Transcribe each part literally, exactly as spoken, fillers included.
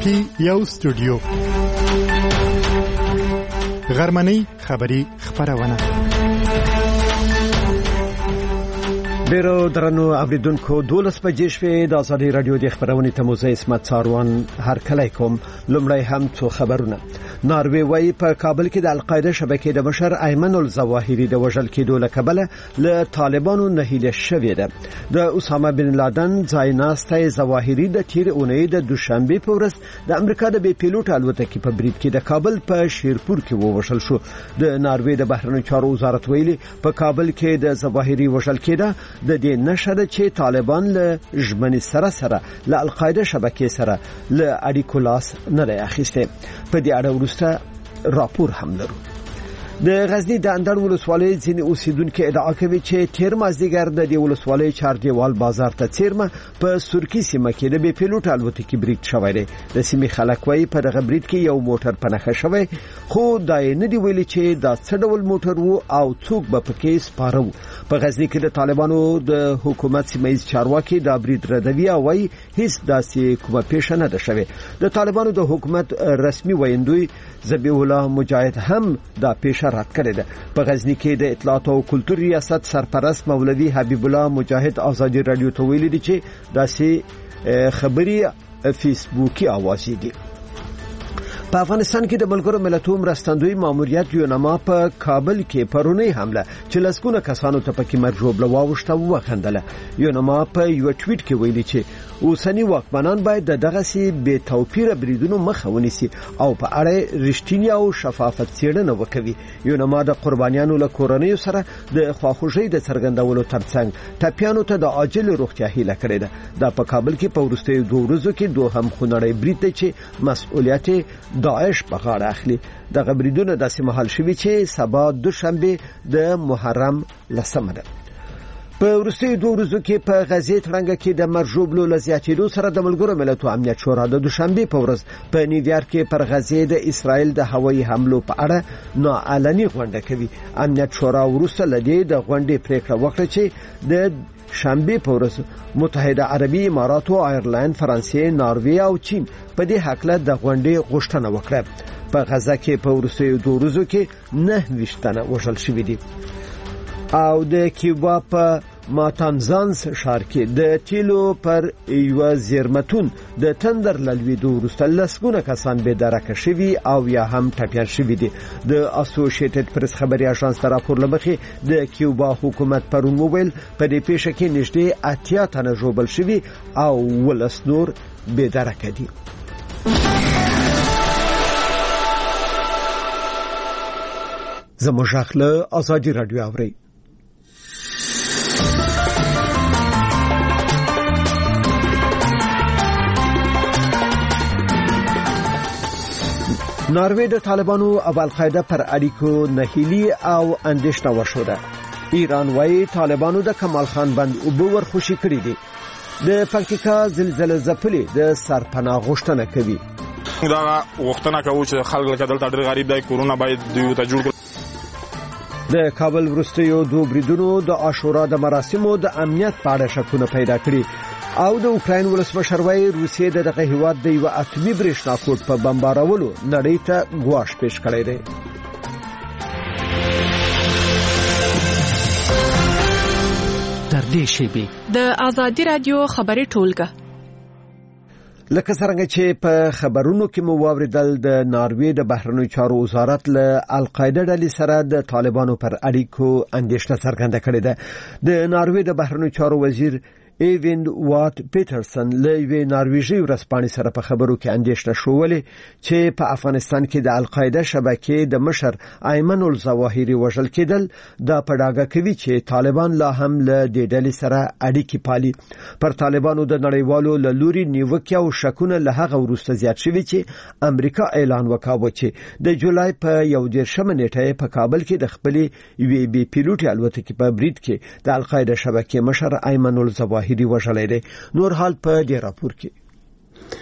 کې یو استودیو غرمنۍ خبری خبرونه ډیرو درنو اوریدونکو دولس بجې شوې د ازادي رادیو د خبرونې تموزه اسمت ساروان هر کله کوم لومړی هم څو خبرونه. ناروی وايي په کابل کې د القاعده شبکې د مشر ایمن الظواهری د وژل کېدو له کبله له طالبانو نه هیله شوې ده. د اسامه بن لادن ځایناسته ظواهری د تیر اونۍ د دوشنبه په ورځ د امریکا د بي پیلوټ الوتکې په برید کې د کابل په شیرپور کې ووژل شو. د ناروی د بهرنیو چارو وزارت ویلي په کابل کې د ظواهری وژل کېده د دې نشره چې طالبان له ژمنې سره سره له القاعده شبکې سره له اړیکو لاس نه لري اخیسته. په دې اړه ورسته راپور هم لرو. د غزنی د اندړ ولسوالۍ ځینې اوسیدونکو ادعا کوي چې تیر مازدیګر د دې ولسوالۍ چاردیوال بازار ته چیرمه په سورکی سیمه کې د بي پیلوټ الوتکې برید شوی دی. د سیمې خلک وايي په دغه برید کې یو موټر په نښه شوی، خو دا نه دی ویلي چې دا څه ډول موټر وو او څوک به پکې سپاره. په غزنی کې د طالبانو د حکومت سیمایي چارواکي دا برید ردوي او وايي هیڅ داسې کومه پیښه نه ده شوې. د طالبانو د حکومت رسمي ویندوی ذبیح الله مجاهد هم دا پیښه رد کړې ده. په غزنی کې د اطلاعات او کلتور ریاست سرپرست مولوی حبیب الله مجاهد ازادي رادیو ته ویلي دي چې داسې خبري فیسبوکي اوازې دي. په افغانستان کې د ملګرو ملتونو مرستندوی ماموریت یونما په کابل کې پرونی حمله چې لسګونه کسانو ته پکې مرجوبله واوښته وخندله. یونما په یو ټویټ کې ویلي چې اوسنی واکمنان باید دغه سي بے توپیره بریدونو مخه ونیسي او په اړه رښتینی او شفافیت څېړنه وکړي. یونما د قربانیانو له کورنیو سره د خواخوږۍ د څرګندولو ترڅنګ ټپیانو ته د عاجل روغتیا هیله کړې ده. دا په کابل کې په وروستیو دوه ورځو کې دوهم خونړی برید دی چې مسؤلیت داعش په غاړه اخلي. دغه بریدونه داسې مهال شوي چې سبا دوشنبه د محرم لسمه ده. په وروستیو دوه ورځو کې په غزې تړنګ کې د مرجوبلو لزیاتېدو سره د ملګرو ملتونو امنیت شورا د دوشنبه په ورځ په نیویارک کې پر غزې د اسرائیل د هوایي حملو په اړه ناعلني غونډه کوي. امنیت شورا وروسته لدې د غونډې پریکړه وکړه چې د شنبه په ورځ متحده عربي امارات او آیرلند، فرانسې، ناروې او چین په دې حق له د غونډې غوښتنه وکړه. په غزه کې په وروستیو دوه ورځو کې نه وشتنه وژل شوې دي. او د کیوبا په ماتانزانس ښار کې د تیلو پر یو زیرمتون د تندر لویدو وروسته لسګونه کسان به درکه شوي او یا هم ټپیان شوي دي. د اسوسییټډ پریس خبري اژانس تر راپور لمخې د کیوبا حکومت پرون موبایل په دې پیښه کې نږدې اتیا تنه ژوبل شوي او ولس نور به درکه دي. زموږ خپل ازادي رادیو اوري. ناروی د طالبانو او القاعده پر اړیکو نهیلی او اندېښنه وشوده. ایران وايي طالبانو د کمال خان بند اوبه ورخوشي کړې دي. د پکتیکا زلزلې ځپلې د سرپناه غوښتنه کوي. دا غوښتنه کوي چې خلک لکه دلته ډېر غریب دی، کورونه باید دوی ته جوړ کړي. د کابل وروستیو دوه بریدونو د عاشورا د مراسمو د امنیت په اړه شکونه پیدا کړي او د اوکراین ولسمشر وايي روسیې د دغه هیواد د یو اتمی برېښنا کوټ په بمبارولو نړۍ ته ګواښ پیښ کړی دی. تر دې شیبې د ازادي رادیو خبري ټولګه لکه څنګه چې په خبرونو کې مو واوریدل د ناروی د بهرنیو چارو وزارت له القاعده ډلې سره د طالبانو پر اړیکو اندېښنه څرګنده کړې ده. د ناروی د بهرنیو چارو وزیر ایوین وات پیټرسن له یوې نارویژي ورځپاڼې سره په خبرو کې اندېښنه شولې چې په افغانستان کې د القاعده شبکې د مشر ایمن الظواهری وژل کېدل دا په ډاګه کوي چې طالبان لا هم له دې ډلې سره اړیکې پالي. پر طالبانو د نړیوالو له لوري نیوکه او شکونه له هغه وروسته زیات شوي چې امریکا اعلان وکاوه چې د جولای په یو دېرشمه نیټه په کابل کې د خپلې یوې بي پیلوټ الوتکې په برید کې د القاعده شبکې مشر ایمن الظواهری وژلې ده. نور حال په دې راپور کې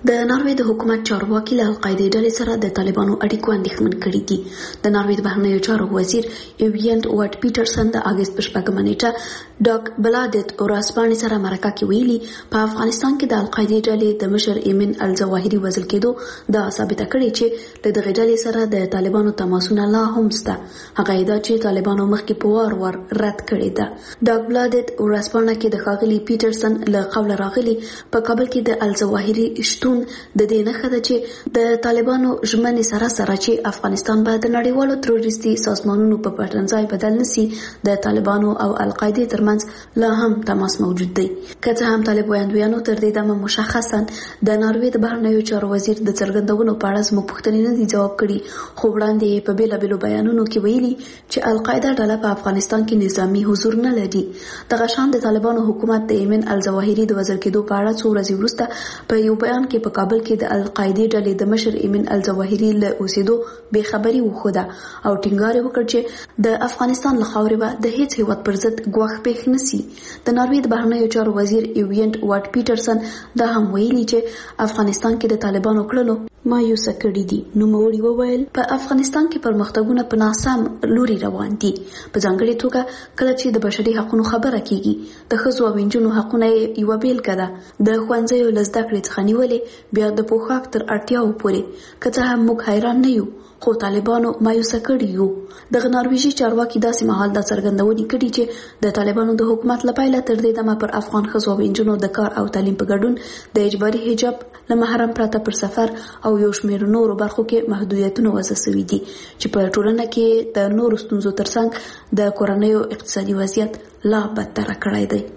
د ناروې د حکومت چارواکي له القاعده ډلې سره د طالبانو اړیکو اندېښمن کړي دي. د ناروې د بهرنیو چارو وزیر ایوینډ واټ پیټرسن د اگست په شپږمه نیټه ډاک بلادت اوراسپانې سره مرکه کې ویلي په افغانستان کې د القاعده ډلې د مشر ایمن الظواهري وژل کېدو دا ثابته کړي چې د دغه ډلې سره د طالبانو تماسونه لا هم شته. هغه ادعا چې طالبانو مخکې په وار وار رد کړې ده. ډاک بلادت اوراسپانې کې د ښاغلي پیټرسن له قوله راغلي په کابل کې د الظواهري شتون د دې نښه ده چې د طالبانو ژمنې سره سره چې افغانستان به د نړیوالو تروریستي سازمانونو په پټنځای بدل نسی د طالبانو او القاعده ترمنځ لا هم تماس موجود دی. که څه هم طالب ویاندویانو تر دې دمه مشخصا د ناروې د بهرنیو چارو وزیر د څرګندونو په اړه زموږ پوښتنې نه دي ځواب کړي، خو وړاندې په بیلابیلو بیانونو کې ویلي چې القاعده ډله په افغانستان کې نظامی حضور نه لري. دغه شان د طالبانو حکومت د ایمن الظواهري د وژل کېدو په اړه څو ورځې وروسته په یو بیان کې په کابل کې د القاعده ډلې د مشر ایمن الظواهري له اوسېدو بې خبري وښوده او ټینګار وکړ چې د افغانستان له خاورې به د هیڅ هیواد پر ضد ګواښ پېښ نسی. د ناروې د بهرنیو چارو وزیر ایوینډ واټ پیټرسن دا هم ویلي چې افغانستان کې د طالبانو کړنو مایوسه کړي دي. نوموړي وویل په افغانستان کې پرمختګونه په ناسم لوري روان دي، په ځانګړې توګه کله چې د بشري حقوقو خبره کیږي. د ښځو او نجونو حقونه یوه بیلګه ده. د ښوونځیو له زده کړې څخه نیولې بیا د پوښاک تر اړتیاو پورې. که څه هم موږ حیران نه یو، خو طالبانو مایوسه کړي یو. دغه نارویجي چارواکي داسې مهال دا څرګندونې کړي چې د طالبانو د حکومت له پیله تر دې دمه پر افغان ښځو او نجونو د کار او تعلیم په ګډون د اجباري حجاب له محرم پرته پر سفر او یو شمېر نورو برخو کې محدودیتونه وضع شوي دي چې په ټولنه کې د نورو ستونزو ترڅنګ د کورنیو اقتصادي وضعیت لا بدتر کړی دی.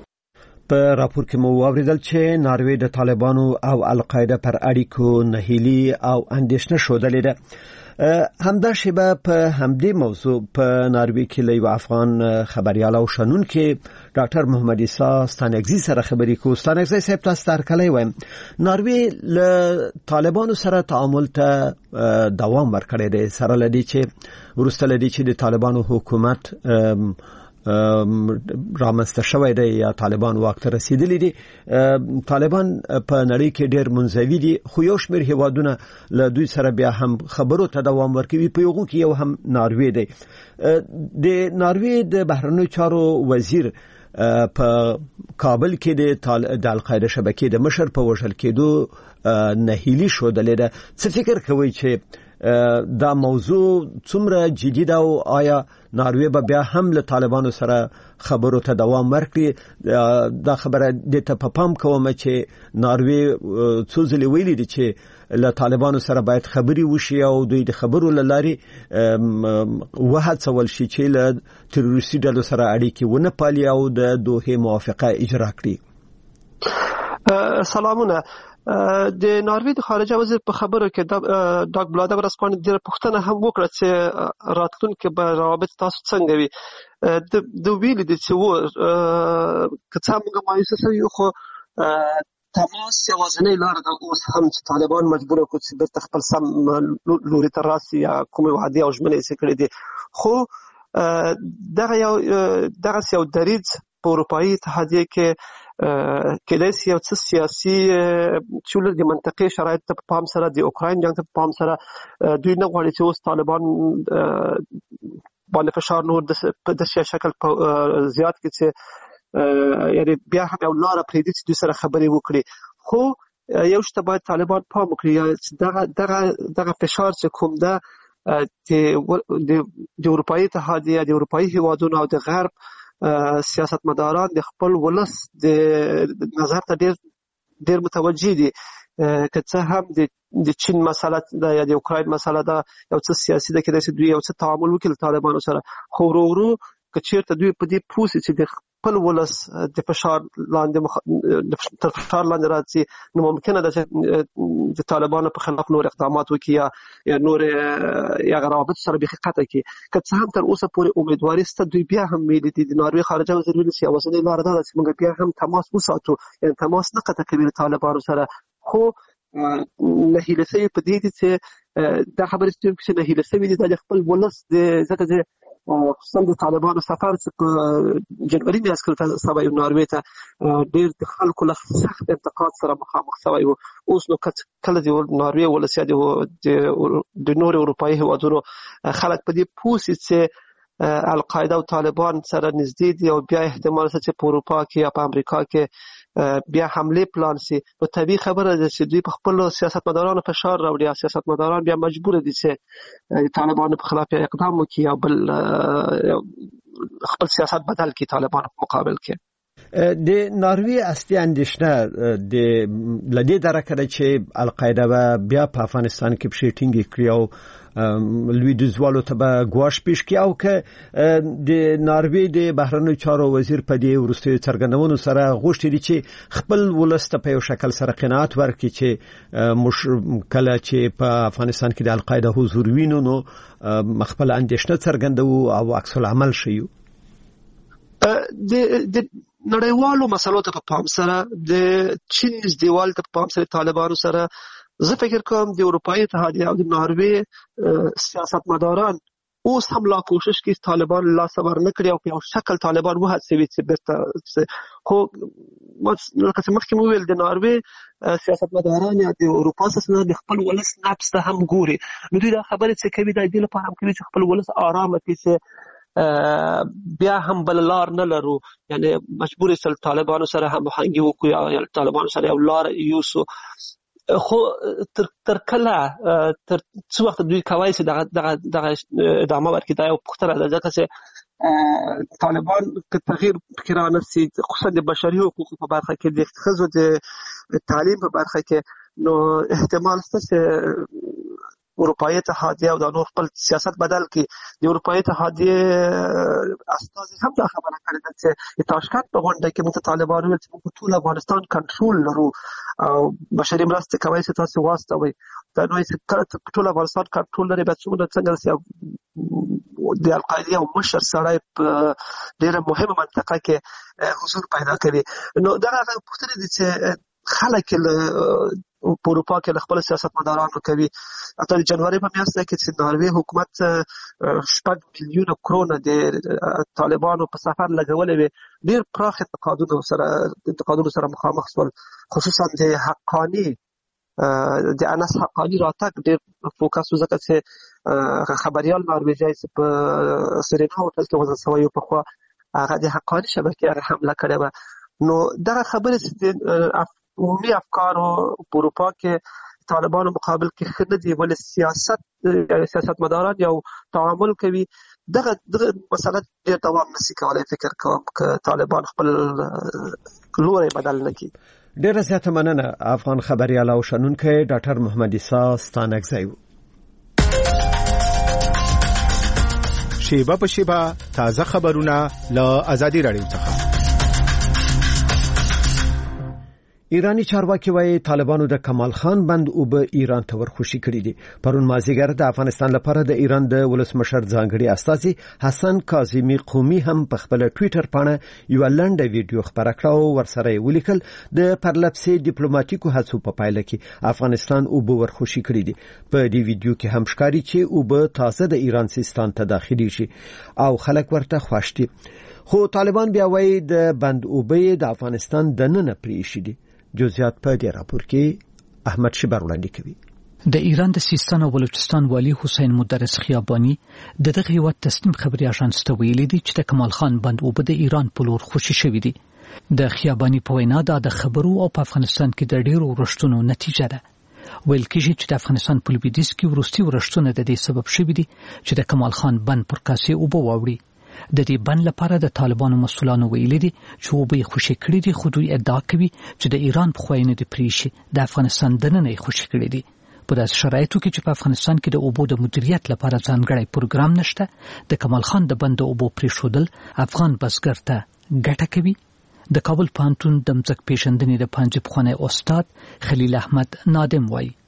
په راپور کې مو واوریدل چې ناروې د طالبانو او القاعده پر اړیکو نهیلي او اندېښنه شودلې ده. همدا شیبه په همدې موضوع په ناروې کې له یو افغان خبريال او شنونکي ډاکټر محمد عیسی ستانګزي سره خبرې کوو. ستانګزي صاحب تاسو ترکلې وایم ناروې له طالبانو سره تعامل ته دوام ورکړی دی، سره لدی چې ورسته لدی چې د طالبانو حکومت رامنځته شوی دی یا طالبان واک ته رسیدلی دي. طالبان په نړۍ کې ډېر منځوي دي، خو یو شمېر هیوادونه له دوی سره بیا هم خبرو ته دوام ورکوي. په یوه کې یو هم ناروې دی. د ناروې د بهرنیو چارو وزیر په کابل کې د القاعده شبکې د مشر په وژل کېدو نهیلي شودلې ده. څه فکر کوي چې دا موضوع څومره جدي ده او آیا ناروې به بیا هم له طالبانو سره خبرو ته دوام ورکړي؟ دا خبره د ته په پام کوم چې ناروې څو ځلې ویلي دي چې له طالبانو سره باید خبري وشي او دوی د خبرو له لارې وهڅول شي چې له تروریستي ډلو سره اړیکې ونه پالي او د دوحې موافقه اجرا کړي. سلامونه. د ناروې د خارجه وزیر په خبرو کې ډاک بلادر اوراسپانې د پوښتنه هم وکړه چې راتلونکي به روابط تاسو څنګه وي. د ویلي دي چې و که څه موږ مایوسه شوي خو تماس یوازینۍ لاره ده اوس هم چې طالبان مجبور کړي چې بیرته خپل سم لوري ته راسي یا کومې وعدې او ژمنې یې کړې دي. خو دغه یو دغه یو دریځ په اروپایي اتحادیه کې کله چې یو څه سیاسي چول د منطقي شرایط ته په پام سره د اوکراین جنگ ته په پام سره دوی نه غواړي چې اوس طالبان باندې فشار نور د سیاسي شکل زیات کړي چې یعنی بیا هم یو لاره پرېږدي چې دوی سره خبرې وکړي. خو یو شته باید طالبان پام وکړي دغه دغه دغه فشار چې کوم ده د اروپایي اتحادیه د اروپایي هیوادونو او د غرب سیاستمداران د خپل ولس د نظر ته ډېر ډېر متوجه دي. که څه هم د چین مسله ده یا د اوکراین مسله ده یو څه سیاسي ده کېدای شي دوی یو څه تعامل وکړي طالبانو سره، خو ورو ورو که چېرته دوی په دې پوه شي چې د خپل ولس د فشار لاندې تر فشار لاندې راځي نو ممکنه ده چې د طالبانو په خلاف نور اقدامات وکړي یا نور یا روابط سره بیخي قطع کړي. که څه هم تر اوسه پورې امیدواري شته. دوی بیا هم ویلي دي د ناروې خارجه وزیر ویلي چې یوازینۍ لاره دا ده چې موږ بیا هم تماس وساتو، یعنې تماس نه قطع کوي له طالبانو سره. خو نهیله شوي په دې دي چې دا خبرې چې نهیله شوي دي دا د خپل ولس د ځکه چې خصوصا د طالبانو سفر چې په جنوري میاشت کې سوی ناروې ته ډېر د خلکو له سخت انتقاد سره مخامخ سوی و. اوس نو کله د ناروې ولس یا د نورو اروپایي هیوادونو خلک په دې پوه سي چې القاعده او طالبان سره نږدې دي او بیا احتمال شته چې په اروپا کې یا په امریکا کې بیا حمله پلان سي. نو طبیعي خبره ده چې دوی په خپل سیاستمدارانو فشار راوړي او سیاستمداران بیا مجبور دي چې طالبانو په خلاف اقدام وکړي یا بل خپل سیاست بدل کړي طالبانو په مقابل کې. د ناروې اصلي اندېښنه د لدې درکه ده چې القاعده بیا په افغانستان کې پښې ټینګې کړي او لویدیځوالو ته به ګواښ پیش کړي او که د ناروې د بهرنیو چارو وزیر په دې وروستیو څرګندونو سره غوښتي دي چې خپل ولس ته په یو شکل سره قناعت ورکړي چې کله چې په افغانستان کې د القاعده حضور وینو نو خپل اندېښنه څرګندوو او عکس العمل شي. د نړیوالو مسلو ته په پام سره د چین نږدېوالي ته په پام سره طالبانو سره زه فکر کوم د اروپایي اتحادیه او د ناروې سیاستمداران اوس هم لا کوشش کوي طالبان لا صبر نه کړي او په یو شکل طالبان وهڅوي چې بیرته خو لکه چې مخکې مو ویل د ناروې سیاستمداران یا د اروپا سره د خپل ولس نبض ته هم ګوري. نو دوی دا خبرې چې کوي د دې لپاره هم کوي چې خپل ولس آرامه کړي چې بیا هم بل لار نه لرو، یعنی مجبور سل طالبانو سره هم هماهنګي وکړو یا طالبانو سره یو لار یوسو. خو تر تر کله تر څو وخت دوی کوي چې دغه دغه دغه ادامه ورکړي دا یو پوښتنه ده، ځکه چې طالبان که تغییر فکر رانسي خصوصا د بشري حقوقو په برخه کې د ښځو د تعلیم په برخه کې، نو احتمال شته چې اروپایي اتحادیه او د نور خپل سیاست بدل کړي. د اروپایي اتحادیه استازي هم دا خبره کړې ده چې د تاشکند په غونډه کې موږ طالبان ویل چې موږ ټول افغانستان کنټرول لرو او بشري مرستې کوي چې تاسو واستوي. دا نو چې کله ټول افغانستان کنټرول لري به څومره څنګه سي د القاعده او مشر سره په ډیره مهمه منطقه کې حضور پیدا کوي. نو دا هغه پوښتنه دي چې خلک په اروپا کې خپل سیاستمدارانو کوي. اته د جنوري په میاشت کې چې ناروې حکومت شپږ میلیونه کرونه د طالبانو په سفر لګولې وي، ډېر پراخ انتقادونو سره انتقادونو سره مخامخ شول، خصوصا د حقانی د انس حقانی راتګ ډېر فوکس وکړ چې خبريال ناروېجي چې په سرینا هوټل کې وځي سوي په خوا هغه د حقانی شبکې حمله کړې و. نو دا خبره چې عمومي افکارو په اروپا کې طالبانو مقابل کې خنه دی، ول سیاست سیاستمداران یو تعامل کوي. دغه دغه مسله ډېر دوام نشي کولای. فکر کوم چې طالبان خپل لوري بدل نه کړي. ډېر زیاته مننه افغان خبريال او شنونکو ډاکټر محمد عیسی ستانکزی. شیبه په شیبه تازه خبرونه له آزادي رادیو څخه. ایرانی چارواکي وايي طالبانو د کمال خان بند او به ایران ته ورخوشي کړی دي. پرون مازیګر د افغانستان لپاره د ایران د ولسمشر ځانګړي استازي حسن کاظمی قومي هم په خپل ټوئیټر باندې یو لنډه ویډیو خبره کړه او ورسره ولیکل د پرلپسې ډیپلوماټیکو هڅو په پایله کې افغانستان او به ورخوشي کړی دي. په دې ویډیو کې هم ښکاري چې او به تازه د ایران سیستان ته داخلي شي او خلک ورته خوښ دي. خو طالبان بیا وايي د بند او به د افغانستان د نن پریشي دي. جزئیات په دې راپور کې احمد شبر وړاندې کوي. د ایران د سیستان او بلوچستان والی حسین مدرس خیابانی د دغه هیواد تسنیم خبري اژانس ته ویلي دي چې د کمال خان بند او د ایران په لور خوشي شوی دي. د خیابانی په وینا دا د خبرو او په افغانستان کې د ډیرو ورشتونو نتیجه ده. ویل کېږي چې د افغانستان په لویدیځ کې ورستي ورشتونه د دې سبب شوی دي چې د کمال خان بند پر کاسي او بواوړي. د دې بند لپاره د طالبانو مسؤلانو ویلي دي چې وبې خوشي کړی دي، خو دوی ادعا کوي چې د ایران په خوینه د پریشي د افغانستان دننه خوشي کړی دي. په داسې شرایطو کې چې په افغانستان کې د اوبو د مدیریت لپاره ځانګړی پروګرام نشته، د کمال خان د بند اوبو پریښودل افغان بزګر ته ګټه کوي. د کابل پوهنتون د مځک پیژندنې د پنځه پخوانی استاد خلیل احمد نادم وایي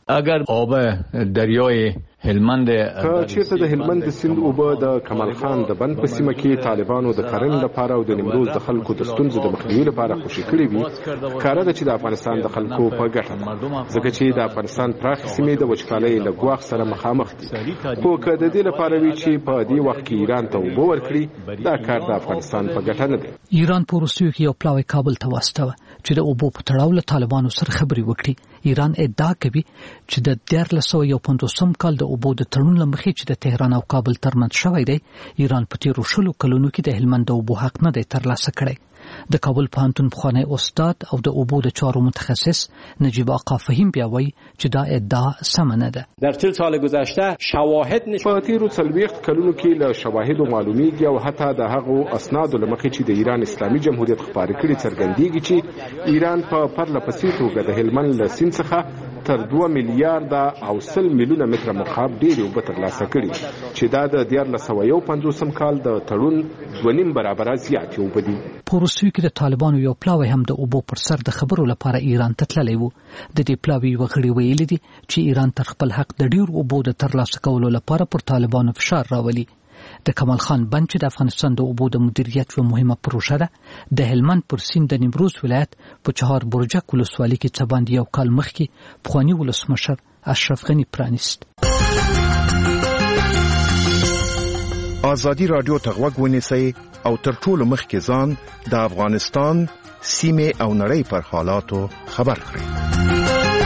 اگر آب دریای هلمند که چیرته د هلمند سیند اوبه د کمال خان د بند په سیمه کې طالبانو د کرنې لپاره او د نیمروز د خلکو د ستونزو د مخنیوي لپاره خوشي کړې وي کاره ده چې د افغانستان د خلکو په ګټه ځکه چې د افغانستان پراخ سیمې د وچکالۍ له ګواښ سره مخامخ دي خو که د دې لپاره وي چې په دې وخت کې ایران ته اوبه ورکړي دا کار د افغانستان په ګټه نه دی. ایران په روسیې کې یو پلاوی کابل ته واستوه چې د اوبو په تړاو له طالبانو سره خبرې وکړي. ایران ادعا کوي چې د دیارلس سوه یو پنځوسم کال د اوبو د تړون له مخې چې د تهران او کابل ترمنځ شوی دی ایران په تیرو شلو کلونو کې د هلمند د اوبو حق نه دی ترلاسه کړی. د کابل پوهنتون پخوانی استاد او د اوبو د چارو متخصص نجیب آقا فهیم بیا وایي چې دا ادعا سمه نه ده. در طول سال گذشته شواهد په تیرو څلوېښت کلونو کې له شواهدو معلومیږي او حتی د هغو اسنادو له مخې چې د ایران اسلامي جمهوریت خپاره کړي څرګندېږي چې ایران په پرله پسې توګه د هلمند له سیند څخه تر دوه میلیارډه او سل میلیونه متره مکعب ډېرې اوبه ترلاسه کړي چې دا د دیارلس سوه یو پنځوسم کال د تړون دوه نیم برابره زیاتې اوبه دي. په روسیې کې د طالبانو یو پلاوی هم د اوبو پر سر د خبرو لپاره ایران ته تللی و. د دې پلاوی یو غړي ویلي دي چې ایران تر خپل حق د ډېر اوبو د ترلاسه کولو لپاره پر طالبانو فشار راولي. د کمال خان بند چې د افغانستان د اوبو د مدیریت یو مهمه پروژه ده د هلمند پر سیند د نیمروز ولایت په چهار برجک ولسوالۍ کې څه باندې یو کال مخکې پخواني ولسمشر اشرف غني پرانیست. آزادی رادیو ته غوږ ونیسئ او تر ټولو مخکې ځان د افغانستان سیمې او نړۍ پر حالاتو خبر کړئ.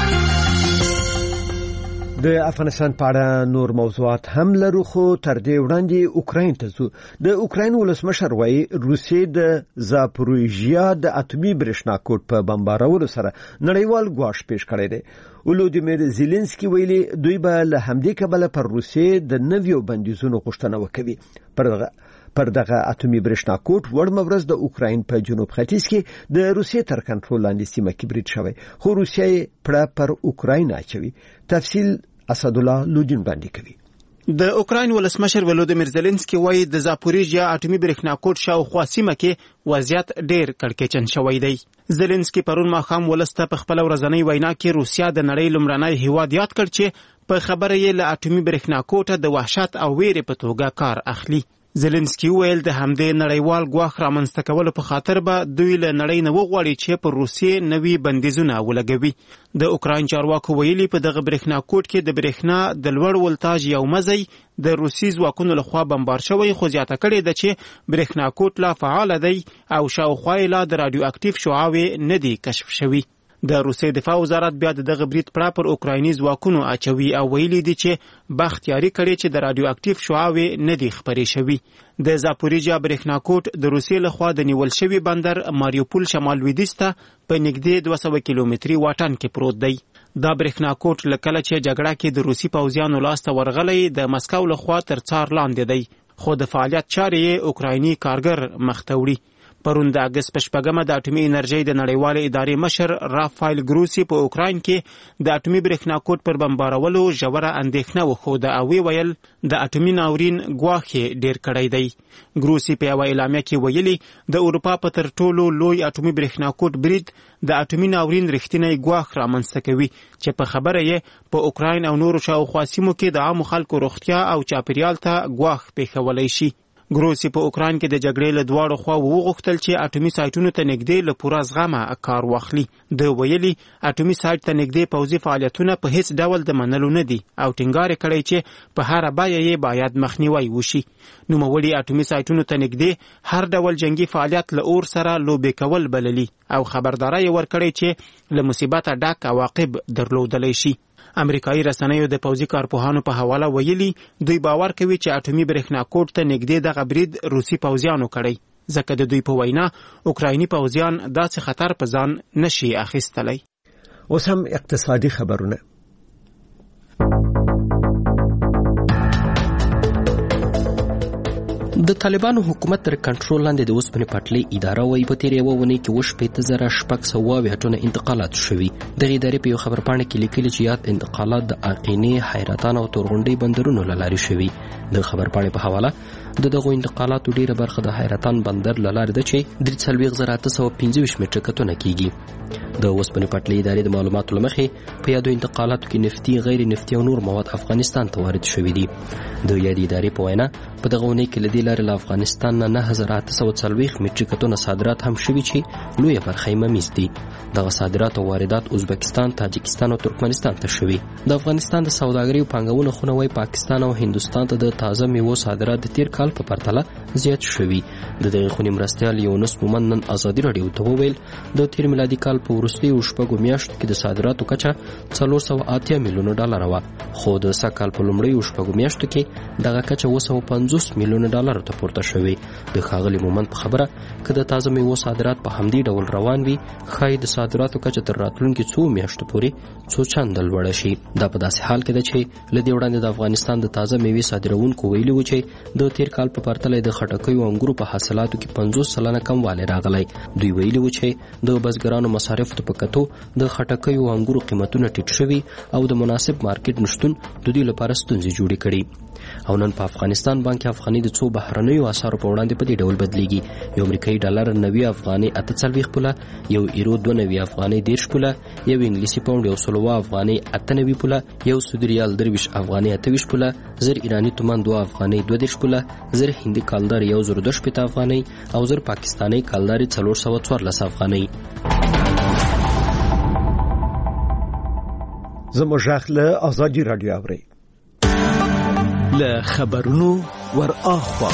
د افغانستان په اړه نور موضوعات هم لرو خو تر دې وړاندې اوکراین ته ځو. د اوکراین ولسمشر وایي روسیې د زاپروژیا د اټومي برېښنا کوټ په بمبارولو سره نړیوال ګواښ پیښ کړی دی. ولودیمیر زيلنسکي ویلي دوی به له همدې کبله پر روسیې د نویو بندیزونو غوښتنه وکوي. پر دغه پر دغه اټومي برېښنا کوټ وړمه ورځ د اوکراین په جنوب ختیځ کې د روسیې تر کنټرول لاندې سیمه کې برید شوی خو روسیه یې پړه پر اوکراین اچوي. تفصیل اسد الله لودین باندې کوي. د اوکراین ولسمشر ولودیمیر زيلنسکي وایي د زاپوریژیا اټومي برېښنا کوټ شاوخوا سیمه کې وضعیت ډېر کړکېچن شوی دی. زيلنسکي پرون ماښام ولسته په خپل ورځنۍ وینا کې روسیا د نړۍ لومړنی هیواد یاد کړ چې په خبره یې له اټومي برېښنا کوټه د وحشت او ویرې په توګه کار اخلي. زيلنسکي ویل د همدې نړیوال ګواښ رامنځته کولو په خاطر به دوی له نړۍ نه وغواړي چې پر روسیې نوي بندیزونه ولګوي. د اوکراین چارواکو ویلي په دغه برېښنا کوټ کې د برېښنا د لوړ ولتاژ یو مزی د روسي ځواکونو لخوا بمبار شوی خو زیاته کړې ده چې برېښنا کوټ لا فعال دی او شاوخوا یې لا د رادیو اکټیو شعاوې نه دي کشف شوي. د روسي دفاع وزارت بیا دغه برید پړه پر اوکرایني ځواکونو اچوي او ویلي دي چې بختیاري کړي چې د رادیو اکټیو شعاوې نه دي خبرې شوي. د زاپوریژیا برېښنا کوټ د روسي لخوا د نیول شوي بندر ماریوپول شمال لویدیځ ته په نږدې دوه سوه کیلومتري واټن کې پروت دی. دا برېښنا کوټ لکله چې جګړه کې د روسي پوځیانو لاسته ورغلی د مسکو لخوا تر څار لاندې دی خو د فعالیت چارې یې اوکرایني کارګر مخ ته وړي. پرون د اګست په شپږمه د اټومي انرژۍ د نړیوالې ادارې مشر رافایل ګروسي په اوکراین کې د اټومي برېښنا کوټ پر بمبارولو ژوره اندېښنه وښوده او وی ویل د اټومي ناورین ګواښ یې ډېر کړی دی. ګروسي په یوه اعلامیه کې ویلي د اروپا په تر ټولو لوی اټومي برېښنا کوټ برید د اټومي ناورین رښتینی ګواښ رامنځته کوي چې په خبره یې په اوکراین او نورو شاوخوا سیمو کې د عامو خلکو روغتیا او چاپیریال ته ګواښ پیښولی شي. ګروسي په اوکراین کې د جګړې له دواړو خواوو وغوښتل چې اټومي سایټونو ته نږدې له پوره زغمه کار واخلي. د ویلي اټومي سایټ ته نږدې پوځي فعالیتونه په هیڅ ډول د منلو نه دي او ټینګار کړی چې په هر بیه یې باید مخنیوي وشي. نوموړي اټومي سایټونو ته نږدې هر ډول جنگي فعالیت له اور سره لوبې کول بللي او خبرداری ورکړی چې له مصیبته ډک عواقب درلودلی شي. امریکایي رسنیو د پوځي کارپوهانو په حواله ویلي دوی باور کوي چې اټومي برېښنا کوټ ته نږدې دغه برید روسي پوځیانو کړی ځکه د دوی په وینا اوکرایني پوځیان داسې خطر په ځان نشي اخیستلی. اوس هم اقتصادي خبرونه. د طالبانو حکومت تر کنټرول لاندې د اوسپنې پټلۍ اداره وایي په تېره یوه اونۍ کې اووه شپېته زره شپږ سوه اویا ټنه انتقالات شوي. دغې ادارې په یو خبرپاڼه کې لیکلي چې یاد انتقالات د اقینې، حیرتان او تورغونډۍ بندرونو له لارې شوي. د خبرپاڼې په حواله د دغو انتقالاتو ډېره برخه د حیرتان بندر له لارې ده چې درې څلوېښت زره اته سوه پنځه ویشت مټره ټنه کیږي. د اوسپنې پټلۍ ادارې د معلوماتو لمخې په یادو انتقالاتو کې نفتي غیر نفتي او نور مواد افغانستان ته وارد شوي دي. د یادې ادارې په وینا په دغه اونۍ کې له دې لارې له افغانستان نه نه هزار اته سوه څلوېښت میټریکه ټنه صادرات هم شوي چې لویه برخه یې ممیز دي. دغه صادرات او واردات ازبکستان، تاجکستان او ترکمنستان ته شوي. د افغانستان د سوداګرۍ او پانګونې خونه وايي پاکستان او هندوستان ته د تازه میوو صادرات د تیر کال په پرتله زیات شوي. د دغې خونې مرستیال یونس مومن نن ازادي راډیو ته وویل د تیر میلادي کال په وروستیو شپږو میاشتو کې د صادراتو کچه څلور سوه اتیا میلیونه ډالره وه، خو د سږ کال په لومړیو شپږو میاشتو کې دغه کچه اووه سوه پنځوس میلیونه ډالرو ته پورته شوې. د ښاغلي مومن په خبره که د تازه میوو صادرات په همدې ډول روان وي ښایي د صادراتو کچه تر راتلونکي څو میاشتو پورې څو چنده لوړه شي. دا په داسې حال کې ده چې له دې وړاندې د افغانستان د تازه میوې صادروونکو ویلي و چې د تیر کال په پرتله د خټکیو او انګورو په حاصلاتو کې پنځوس سلنه کموالی راغلی. دوی ویلي و چې د بزګرانو مصارفو ته په کتو د خټکیو او انګورو قیمتونه ټیټ شوي او د مناسب مارکیټ نشتون د دوی لپاره ستونزې جوړې کړي. او نن په افغانستان بانک افغاني د څو بهرنیو اسعارو په وړاندې په دې ډول بدلیږي. یو امریکایي ډالر نوي افغاني اته څلوېښت پوله، یو ایرو دوه نوي افغاني دېرش پوله، یو انګلیسي پاونډ یو سل اووه افغاني اته نوي پوله، یو سعودي ریال درویشت افغاني اته ویشت پوله، زر ایراني تومان دوه افغاني دوه دېرش پوله، زر هندي کالدار یو زر دوه شپېته افغاني او زر پاکستاني کالدار څلور سوه څوارلس افغاني. زموږ غږ له ازادي راډیو اورئ. له خبرونو ور اخوا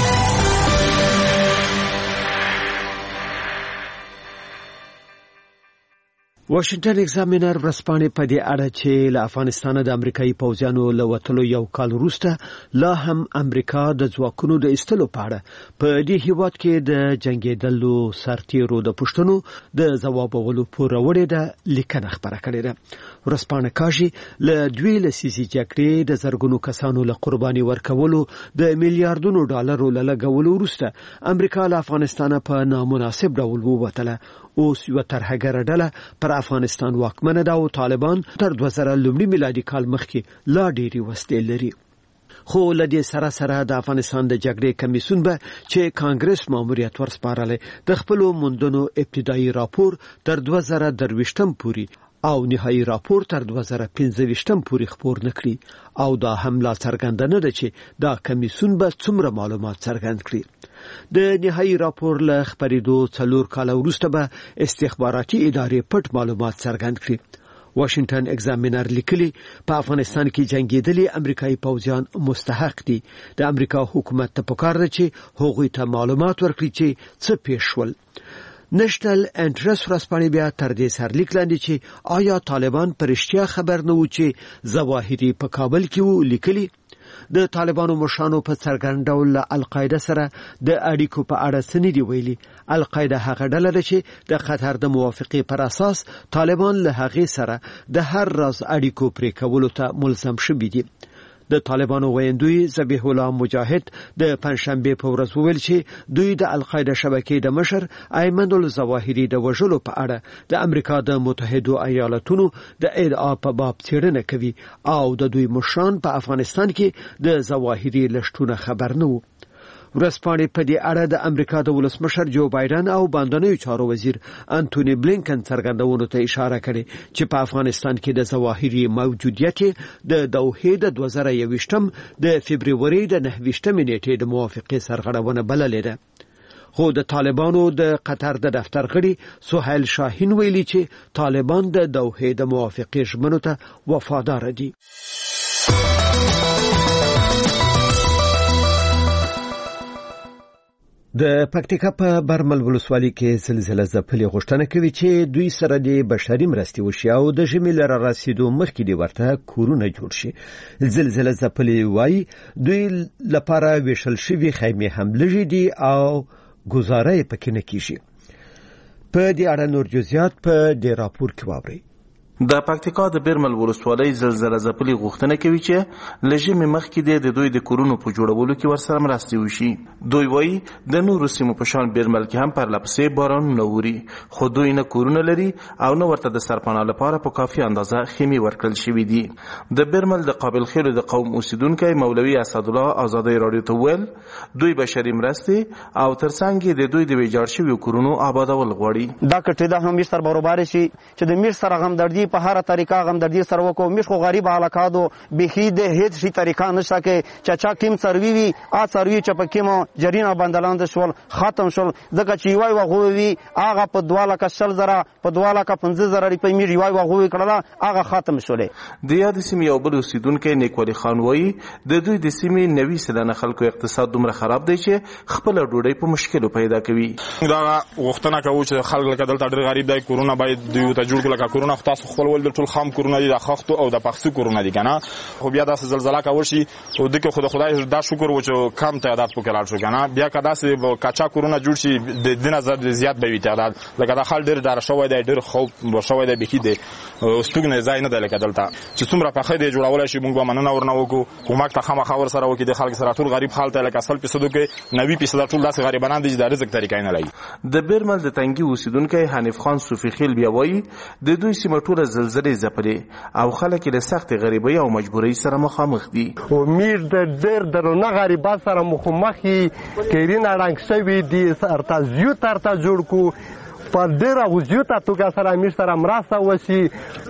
واشنگټن ایگزامینر ورځپاڼې په دې اړه چې له افغانستان د امریکایي پوځیانو له وتلو یو کال وروسته لا هم امریکا د ځواکونو د ایستلو په اړه په دې هیواد کې د جنګېدلو سرتیرو د پوښتنو د ځوابولو پوره وړې ده لیکنه خبره کړې ده. ورځپاڼه کاږي له دوی لسیزې جګړې د زرګونو کسانو له قرباني ورکولو د میلیارډونو ډالرو له لګولو وروسته امریکا له افغانستان په نامناسب ډول ووتله. اوس یو ترهګره ډله پر افغانستان واکمنه ده او طالبان تر دوه زره لومړي میلادي کال مخکې لا ډېری وسلې لري. خو له دې سره سره د افغانستان د جګړې کمیسیون به چې کانګرس ماموریت ورسپارلی د خپلو موندنو ابتدایي راپور تر دوه زره درویشتم پورې او نهایی راپور تر دوه زره پنځه ویشتم پورې خپور نکړي او دا هم لا څرګنده نه ده چې دا کمیسیون به څومره معلومات څرګند کړي. د نهایی راپور له خپرېدو څلور کاله وروسته به استخباراتي ادارې پټ معلومات څرګند کړي. واشنگټن ایگزامینر لیکلي په افغانستان کې جنگیدلي امریکایي پوځیان مستحق دي. د امریکا حکومت ته پکار ده چې هغوی ته معلومات ورکړي چې څه پیښ شول. نشنل انټرست ورځپاڼې بیا تر دې سرلیک لاندې چې آیا طالبان پر رښتیا خبر نه و چې ظواهري په کابل کې و لیکلي. د طالبانو مشرانو په څرګند ډول له القاعده سره د اړیکو په اړه څه نه دي ویلي. القاعده هغه ډله ده چې د قطر د موافقې پر اساس طالبان له هغې سره د هر راز اړیکو پرې کولو ته ملزم شوي دي. د طالبانو ویندوی ذبیح الله مجاهد د پنځشنبه په ورځ وویل چې دوی د القاعده شبکې د مشر ایمن الظواهري د وژلو په اړه د امریکا د متحده ایالاتونو د ادعا په باب څېړنه کوي او د دوی مشران په افغانستان کې د ظواهري لشتونه خبر نه وو. ورځپاڼې په دې اړه د امریکا د ولسمشر جو بایدن او باندنیو چارو وزیر انټونی بلینکن څرګندونو ته اشاره کړې چې په افغانستان کې د ظواهري موجودیت د دوحې د دوه زره یوویشتم د فبروري د نهه ویشتمې نیټې د موافقې سرغړونه بللې ده. خو د طالبانو د قطر د دفتر غړي سهیل شاهین ویلي چې طالبان د دوحې د موافقې ژمنو ته وفادار دي. د پکتیکا په برمل ولسوالۍ کې زلزلې ځپلې غوښتنه کوي چې دوی سره د بشري مرستې وشي او د ژمي لره رسیدو مخکې دی ورته کورونه جوړ شي. زلزلې ځپلې وایي دوی لپاره ویشل شوي خیمې هم لږې دي او گزاره پکې نه کیږي. په دې اړه نور جزئیات په دې راپور کې واورئ. د پکتیکا د بیرمل ولسوالۍ زلزلہ ځپلي غوښتنه کوي چې لژمې مخکې د دوی د کورونو په جوړولو کې ورسره مرستې وشي. دوی وایي د نورو سیمو په شان بیرمل کې هم پرلپسې بارانونه اوري، خو دوی نه کورونه لري او نه ورته د سرپناه لپاره په کافي اندازه خیمې ورکړل شوي دي. د بیرمل د قابل خیلو د قوم اوسیدونکی مولوي اسدالله ازادۍ راډیو ته وویل دوی بشري مرستې او ترڅنګ د دوی د ویجاړ شویو کورونو آبادول غواړي. دا کټې دا هم سر برابر شي چې د میر سره غمدردي په هر طریقه غمدردي سره وکړو. مش خو غریب علاقادو بخي د هیڅ شي طریقه نشته کې چچا کیم سروي وي ا سروي چې په کیمو جرینا بندلاند شول ختم شول ځکه چې وای وغوي هغه په دواله کا شل زره په دواله کا پنځه زره روپۍ میر وای وغوي کړه هغه ختم شولې. د یاد سیمې یو بل اوسیدونکو نیکولي خان وایي د دوی د سیمې نوي سلنه خلکو اقتصاد دومره خراب دی چې خپل ډوډۍ په مشکلو پیدا کوي. دا غوښتنه کوي چې خلک لکه دلته ډېر غریب دی، کورونه باید دوی ته جوړ کړي. لکه کورونه تاسو خپل ول د ټول خام کورونه دي، د خښتو او د پخسو کورونه دي کنه، خو بیا داسې زلزلہ کول شي او دغه خو د خدای دا شکر و چې کم تعداد پکې لاړ شو کنه. بیا که داسې کاچا کورونه جوړ شي د دینه زیات زیات به وي تعداد، لکه دا خل ډېر ډار شوی دی، ډېر خوب شوی دی، بخي دی ستوګنه ځای نه دی لکه دلته چې څومره پخې دی جوړول شي موږ به مننه ورنه وکړو. کومک ته خامخا ور سره وکړي د خلک سره ټول غریب حالت لکه اصل پیسو کې نوي پیسو ټول داسې غریبانان دي چې د رزق طریقې نه لري. د بیرمل د تنګي اوسیدونکو حنیف خان صوفي خیل بیا وایي د دوی سیمه ټوله زلزلې ځپلې او خلک له سخت غریبۍ او مجبورۍ سره مخامخ دي. او میر د ډېر درونه غریبات سره مخامخ کیرین اړنګ شوي دي، ارتا زیو ترتا جوړ کو په ډېره وزیوته توګه سره امیر سره مرسته وشي.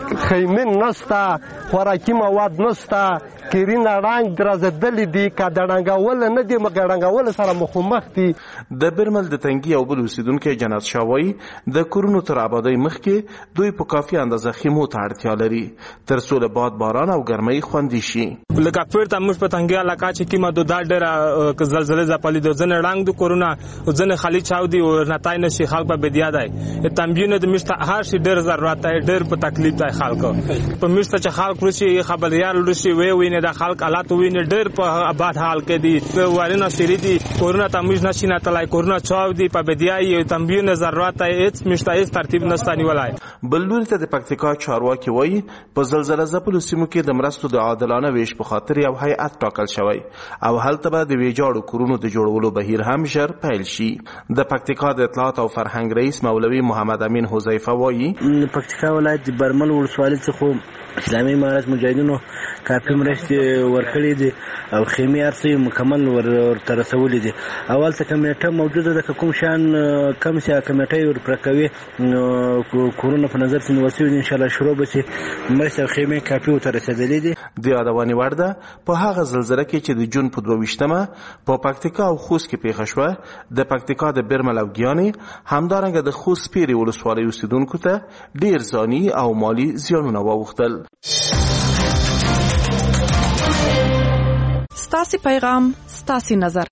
خیمې نشته، خوراکي مواد نشته، کیرین اړنګ درزدلې دي که د ړنګول نه دي مګر ړنګول سره مخامخ دي. د بیرمل د تنګي او بل اوسیدونکي جنت شاه وایي د کورونو تر آبادۍ مخکې دوی په کافي اندازه خیمو ته اړتیا لري تر څو له باد باران او ګرمۍ خوندي شي. لکه پیر ته موږ په تنګي علاقه چې کیمه د دا ډېره زلزلې ځپلې دي، ځنې ړنګ دي کورونه، ځنې خالي چاودي او نتای نشي خلک په بدیا دی. تنبیه د مشته هر شي ډېر ضرورت دی، ډېر په تکلیف دی خلکو په مشته چې خلک رشي خبريال رشي وی ویني د خلک حالات ویني ډېر په آباد حال کې دي، وارونه شری دي، کورونه تمیز نشي نه تلای، کورونه چاودي په بدیای تنبیه نه ضرورت دی، هیڅ مشته هیڅ ترتیب نشته نیولای. بل لوري ته د پکتیکا چارواکي وایي په زلزلہ ځپلو سیمو کې د مرستو د عادلانه ویش په خاطر یو هیئت ټاکل شوی او هلته به د ویجاړو کورونو د جوړولو بهیر هم ژر پیل شي. د پکتیکا د اطلاعات او فرهنګ رئیس مولوي محمد امین حذیفه وایي پکتیکا ولایت د برمل ولسوالۍ څخه اسلامي امارت مجاهدینو کافي مرستې ورکړې دي او خیمې ارسي مکمل ورته رسولې دي. اول څه کمیټه موجوده ده، کوم شان کم څه کمیټه ورپرکوي کورونه په نظر کې نیول شوي ان شاء الله شروع به شي. مرستې او خیمې کافي ورته رسېدلې دي. د یادونې وړ ده په هغه زلزلې کې چې د جون په دوه ویشتمه په پکتیکا او خوست کې پیښه شوه، د پکتیکا د بیرمل او ګیانې همدارنګه د خوست پیري ولسوالۍ اوسیدونکو ته ډېر ځاني او مالي زیانونه واوښتل. ستاسي پیغام ستاسي نظر.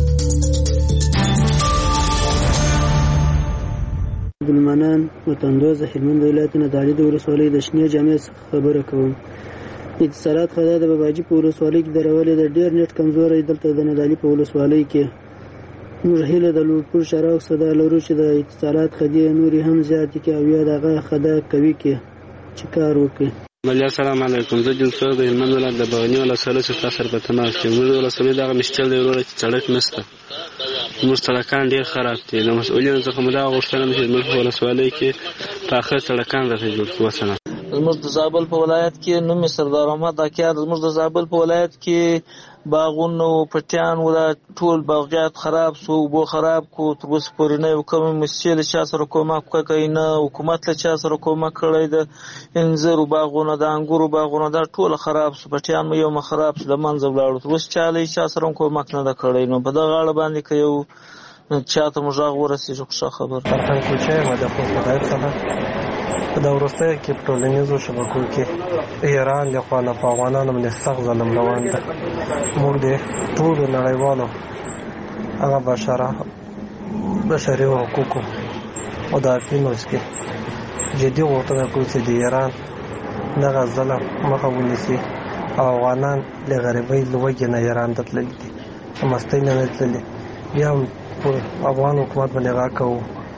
ګلمنان وطندوزه هلمند ولایت نه د علي د ولسوالۍ د شنې جامع څخه خبره کوم. اتصالات خدای د باباجي په ولسوالۍ کې درولې د ډېر نت کمزوري دلته د ندالي په ولسوالۍ کې موږ هیله د لوړپوړ شراو صدا لرو چې د اتصالات خدای نوري هم زیات کې او یا دغه خدای کوي کې چې کار وکړي. ملي السلام علیکم. زه جنسو د هلمند ولایت د باغنی ولسوالۍ څخه تاسو په تماس یم. موږ ولسوالۍ دغه مشکل دی ورور چې سړک نشته، موږ سړکان ډېر خراب دي. د مسؤلینو څخه موږ دا غوښتنه ده چې موږ په ولسوالۍ کې په اخر سړکان راته جوړ کړو. وسنه زموږ د زابل په ولایت کې نومي سردار احمد اکیار زموږ د زابل په ولایت کې باغونو پټیان ولا ټول باغیات خراب سو، بو خراب کو، تر اوسه پورې نه یو کوم مسئله چا سره کومک کوي نه حکومت له چا سره کومک کړی ده. انځر باغونه د انګورو باغونه دا ټول خراب سو، پټیان مې یو مخ خراب سو، د منځ ولاړو، تر اوسه چا له چا سره کومک نه کړی. نو په دغه اړه باندې کې یو چاته مجاغ ورسېږي ښه خبر فرهنګ کوچای ما د خپل هدایت څخه دا ورسته کې په ټولنیزو شبکو کې ایران له خوا نه په افغانانو باندې سخت ظلم روان ده. موږ د ټولو نړیوالو هغه بشره بشري حقوقو مدافعینو څخه جدي غوښتنه کوي چې د ایران دغه ظلم مخه ونیسي او افغانان له غریبۍ لوږې نه ایران ته تللي دي، مستۍ نه تللي. بیا هم افغان حکومت باندې غږ کوو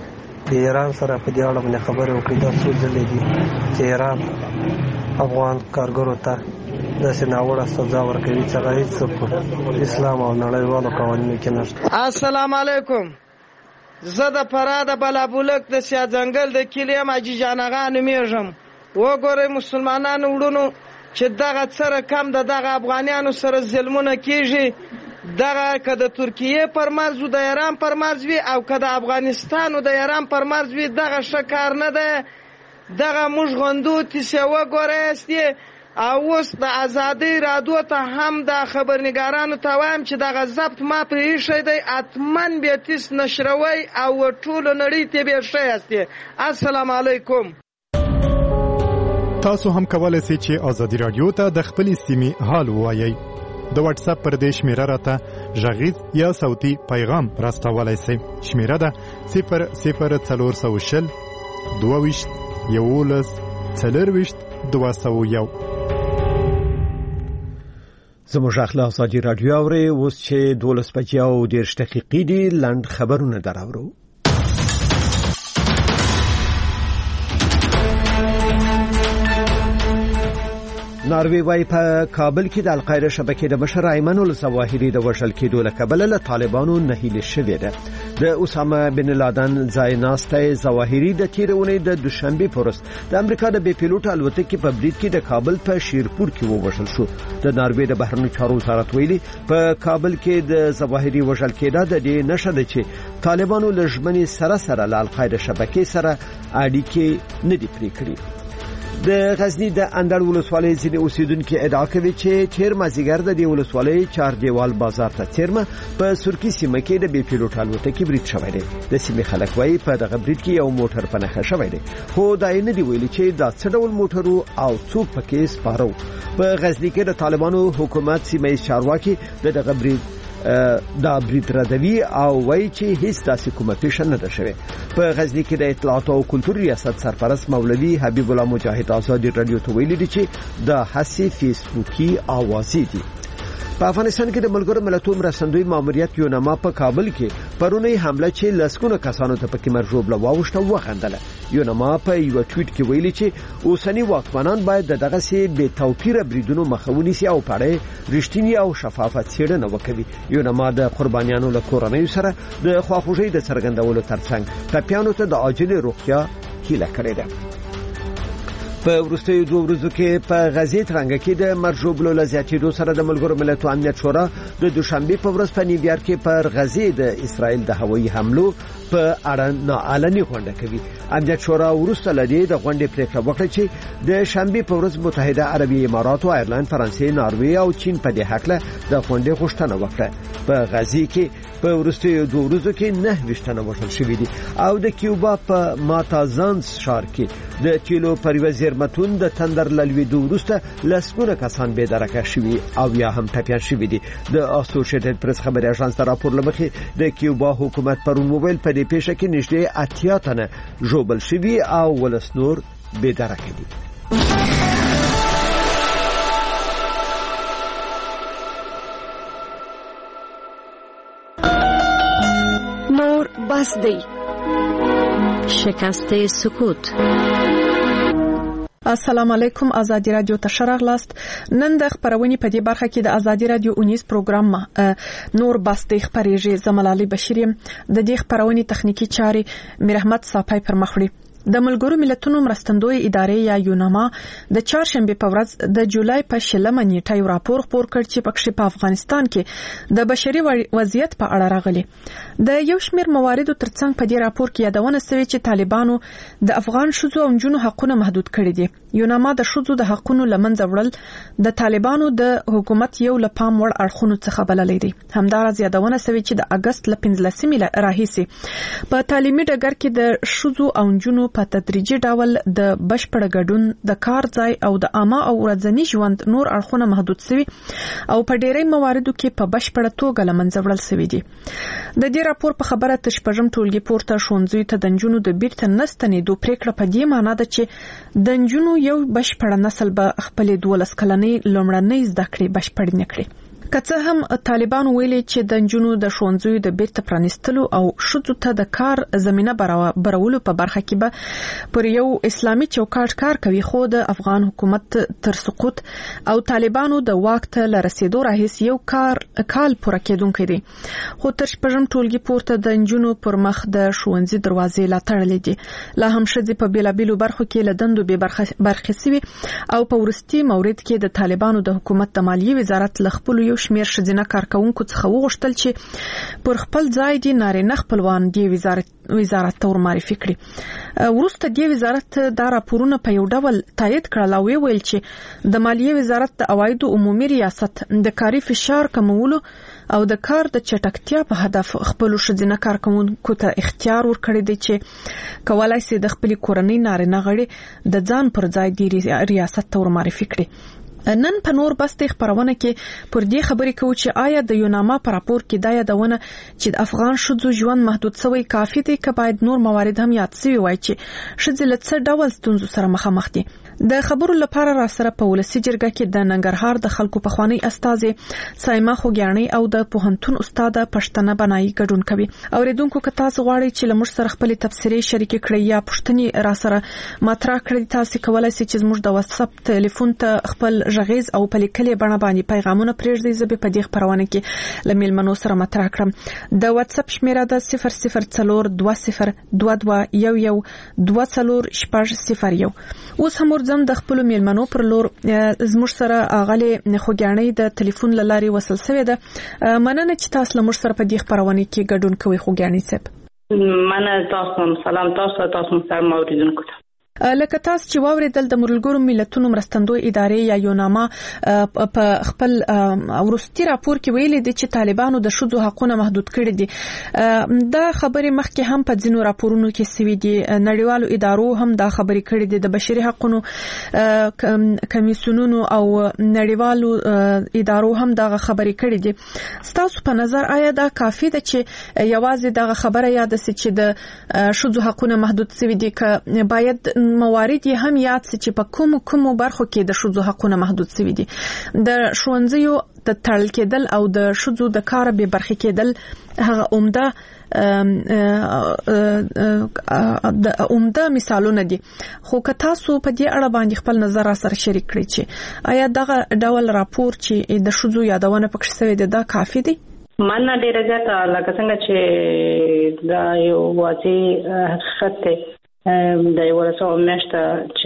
د ایران سره په دې اړه باندې خبرې وکړي. دا څو ځلې دي چې ایران افغان کارګرو ته داسې ناوړه سزا ورکوي چې هغه هېڅ په اسلام او نړیوالو قوانینو کې نشته. السلام علیکم. زه د فراه د بلابولک د سیا ځنګل د کلي یم، حاجي جان اغا نومېږم. وګورئ مسلمانانو وروڼو چې دغه څه رقم د دغه افغانیانو سره ظلمونه کېږي. دغه که د ترکیې پر مرز و د ایران پر مرز وي او که د افغانستان و د ایران پر مرز وي، دغه ښه کار نه دی. دغه موږ غندو تیسې وګورئ او اوس د ازادۍ رادیو ته هم د خبرنګارانو ته وایم چې دغه ضبط ما پرې ایښی دی، حتما بیا تیس نشروئ او ټولو نړۍ ته بیا ښه یاستې. السلام علیکم. تاسو هم کولای شئ چې ازادي رادیو ته د خپلې سیمې حال ووایئ. د واتس اپ پر دې شمیره راته غږیز یا صوتي پیغام راستولی شئ. شمیره ده صفر صفر څلور سوه شل دوه ویشت یولس څلرویشت دوه سوه یو. زموږ اخلا ازادي رادیو اوري. اوس چې دولس بجې او دېرش دقیقې دي، لنډ خبرونه دراوړو. ناروی وايي په کابل کې د القاعده شبکې د مشر ایمن الظواهري د وژل کېدو له کبله له طالبانو نه هیله شوې ده. د اسامه بن لادن ځای ناسته ظواهري د تیر اونۍ د دوشنبه په ورځ د امریکا د بې پیلوټ الوتکې په برید کې د کابل په شیرپور کې ووژل شو. د ناروی د بهرنیو چارو وزارت ویلي په کابل کې د ظواهري وژل کېدا د دې نشه ده چې طالبانو له ژمنې سره سره له القاعده شبکې سره اړیکې نه دي پرې کړې. د غزنی د اندړ ولسوالۍ ځینې اوسیدونکو ادعا کوي چې تیر مازیګر د دې ولسوالۍ چار دیوال بازار ته تیرمه په سورکی سیمه کې د بې پیلوټ الوتکې برید شوی دی. د سیمې خلک وایي په دغه برید کې یو موټر په نښه شوی دی، خو دا یې نه دی ویلي چې دا څه ډول موټر او څوک پکې سپاره. په غزنی کې د طالبانو حکومت سیمه ییز چارواکي د دغه برید دا برید ردوي او وایي چې هیڅ داسې کومه پیښه نه ده شوې. په غزنی کې د اطلاعات او کلتور ریاست سرپرست مولوي حبیب الله مجاهد ازادي رادیو ته ویلي دي چې دا هڅې فیسبوکي اوازې دي. په افغانستان کې د ملګرو ملتونو مرستندوی ماموریت یونما په کابل کې پرونی حمله چې لسګونه کسانو ته پکې مرجوبله واوښته وغندله. یونما په یو ټویټ کې ویلي چې اوسنی واکمنان باید دغه سي بې توپیره بریدونو مخه ونیسي او پړې رښتینی او شفافه څېړنه وکړي. یونما د قربانیانو له کورنۍ سره د خواخوږۍ د څرګندولو ترڅنګ ټپیانو ته د عاجل روغتیا هیله کړې ده. په وروستیو دوه ورځو کې په غزې ترنګ کې د مرجوبلو له زیاتېدو سره د ملګرو ملتونو امنیت شورا د دوشنبه په ورځ په نیویارک کې پر غزې د اسرائیل د هوایي حملو په اړه ناعلني غونډه کوي. امنیت شورا وروسته لدی د غونډې پریکړه وکړه چې د شنبه په ورځ متحده عربي امارات او ایرلند، فرانسې، ناروې او چین په دې حق د غونډې غوښتنه وکړه. په غزې کې په وروستیو دوه ورځو کې نه وشتنه وشل شوې دي او د کیوبا په ماتازانس ښار کې د تیلو پر وزیر متون د تندر لویدو وروسته لسګونه کسان بې درکه شوي او یا هم ټپیان شوي دي. د اسوسییټډ پریس خبري اژانس راپور لمخې د کیوبا حکومت پرون موبایل په دې پیښه کې نږدې اتیا تنه ژوبل شوي او ولس نور بې درکه دي. نور بس دی. شکست سکوت. السلام علیکم. ازادي رادیو ته شراغلاست. نن د خبرونې په دې برخه کې د ازادي رادیو اونیس پروګرام نور بس د خبرېږي زملالي بشیریم. د دې خبرونې تخنیکی چاري میر احمد صافای پر مخړي. د ملګرو ملتونو مرستندوی ادارې یا یونما د چهارشنبه په ورځ د جولای په شلمه نیټه یو راپور خپور کړ چې پکې په افغانستان کې د بشري وضعیت په اړه راغلي. د یو شمېر مواردو ترڅنګ په دې راپور کې یادونه شوې چې طالبانو د افغان ښځو او نجونو حقونه محدود کړي دي. یونما د ښځو د حقونو لمنځه وړل د طالبانو د حکومت یو له پام وړ اړخونو څخه بللې دي. همداراز یادونه شوې چې د اگست ل پنځلسمې راهیسې په تعلیمي ډګر کې د ښځو او نجونو په تدریجي ډول د بشپړ ګډون د کار ځای او د عامه او ورځني ژوند نور اړخونه محدود شوي او په ډېری مواردو کې په بشپړ توګه لمنځه وړل شوي دي. د دې راپور په خبره تشپږم ټولګي پورته ښوونځیو ته د نجونو د بیرته نستنېدو پریکړه په دې معنی ده چې د نجونو یو بشپړ نسل به خپل دولس کلنۍ لومړنۍ زده کړې بشپړ نه کړي. که څه هم طالبان ویلي چې د نجونو د ښوونځیو د بیرته پرانیستلو او ښځو ته د کار زمينه برابرولو په برخه کې به پر یو اسلامي چوکاټ کار کوي، خو د افغان حکومت تر سقوط او طالبانو د واک ته لرسیدو راهیسې یو کار کال پوره کېدونکی دی. خو تر شپږم ټولګي پورته د نجونو پر مخ د ښوونځي دروازې لا تړلې دي. لا هم ښځې په بیلابیلو برخو کې له دندو بې برخې سوي او په وروستي مورد کې د طالبانو د حکومت د مالیې وزارت له خپلو یو شمېر ښځینه کارکونکو څخه وغوښتل چې پر خپل ځای دي نارینه خپلوان دی وزارت وزارت ته ورمعرفي کړي. وروسته دی وزارت دا راپورونه په یو ډول تایید کړل او ویل چې د مالیې وزارت د عوایدو عمومي ریاست د کاري فشار کمولو او د کار د چټکتیا په هدف خپل ښځینه کارکونکو ته اختیار ورکړی دی چې کولای شي د خپل کورنۍ نارینه غړي د ځان پر ځای دی ریاست ته ورمعرفي کړي. نن په نور بسته خبرونه کې پر دې خبرې کوي چې آیا د یوناما پر راپور کې دا یادونه چې د افغان شذو ژوند محدود شوی کافي دی که باید نور موارد هم یاد شوی وای چې شذ له څه ډول ستونزو سره مخامخ دي. د خبرو لپاره را سره په ولسی جرګه کې د ننګرهار د خلکو په خوانی استاد سایما خوګیانی او د پوهنتون استاد پښتنه بنای ګډون کوي. اوریدونکو که تاسو غواړئ چې لمر سره خپل تفسیری شریک کړئ یا پښتني را سره مطرح کړئ، تاسو کولای شئ چې زموږ د واتس اپ ټلیفون ته خپل ژغیز او په لیکلي بڼه باندې پیغامونه پرېږدئ. زه به په دې خبرونه کې له میلمنو سره مطرح کړم. د واتس اپ شمیره ده صفر صفر څلور دوه صفر دوه دوه یو یو دوه څلور شپږ صفر یو. اوس هم ورځم د خپل میلمنو پر لور زموږ سره اغلی خوګیانی د ټلیفون لاري وصل شوی ده. مننه چې تاسو لمر سره په دې خبرونه کې ګډون کوئ خوګیانی صاحب. مننه تاسو، سلام تاسو تاسو سلام اوریدونکو ته. لکه تاسو چې واوریدل د ملګرو ملتونو مرستندوی ادارې یا یوناما په خپل ورستي راپور کې ویلي دي چې طالبانو د شذو حقونه محدود کړي دي. دا خبره مخکې هم په ځینو راپورونو کې سوي دي. نړیوالو ادارو هم دا خبرې کړي دي. د بشري حقوقو کمیسیونونو او نړیوالو ادارو هم دا خبرې کړي دي. ستاسو په نظر آیا دا کافي ده چې یوازې دا خبره یاد سي چې د شذو حقونه محدود سوي دي که باید موارد یې هم یاد سي چې په کوم کوم برخو کې د شذو حقونه محدود سوي دي؟ د ښوونځیو د تړل کېدل او د شذو د کار به برخې کېدل هغه عمده د عمده مثالونه دي. خو که تاسو په دې اړه باندې خپل نظر سره شریک کړئ چې آیا دغه ډول راپور چې د شذو یادونه پکې شوی دی دا کافي دی؟ مننه ډیره زیاته. لکه څنګه چې دا یو واقعي حقیقت دی د یو ورسو میاشته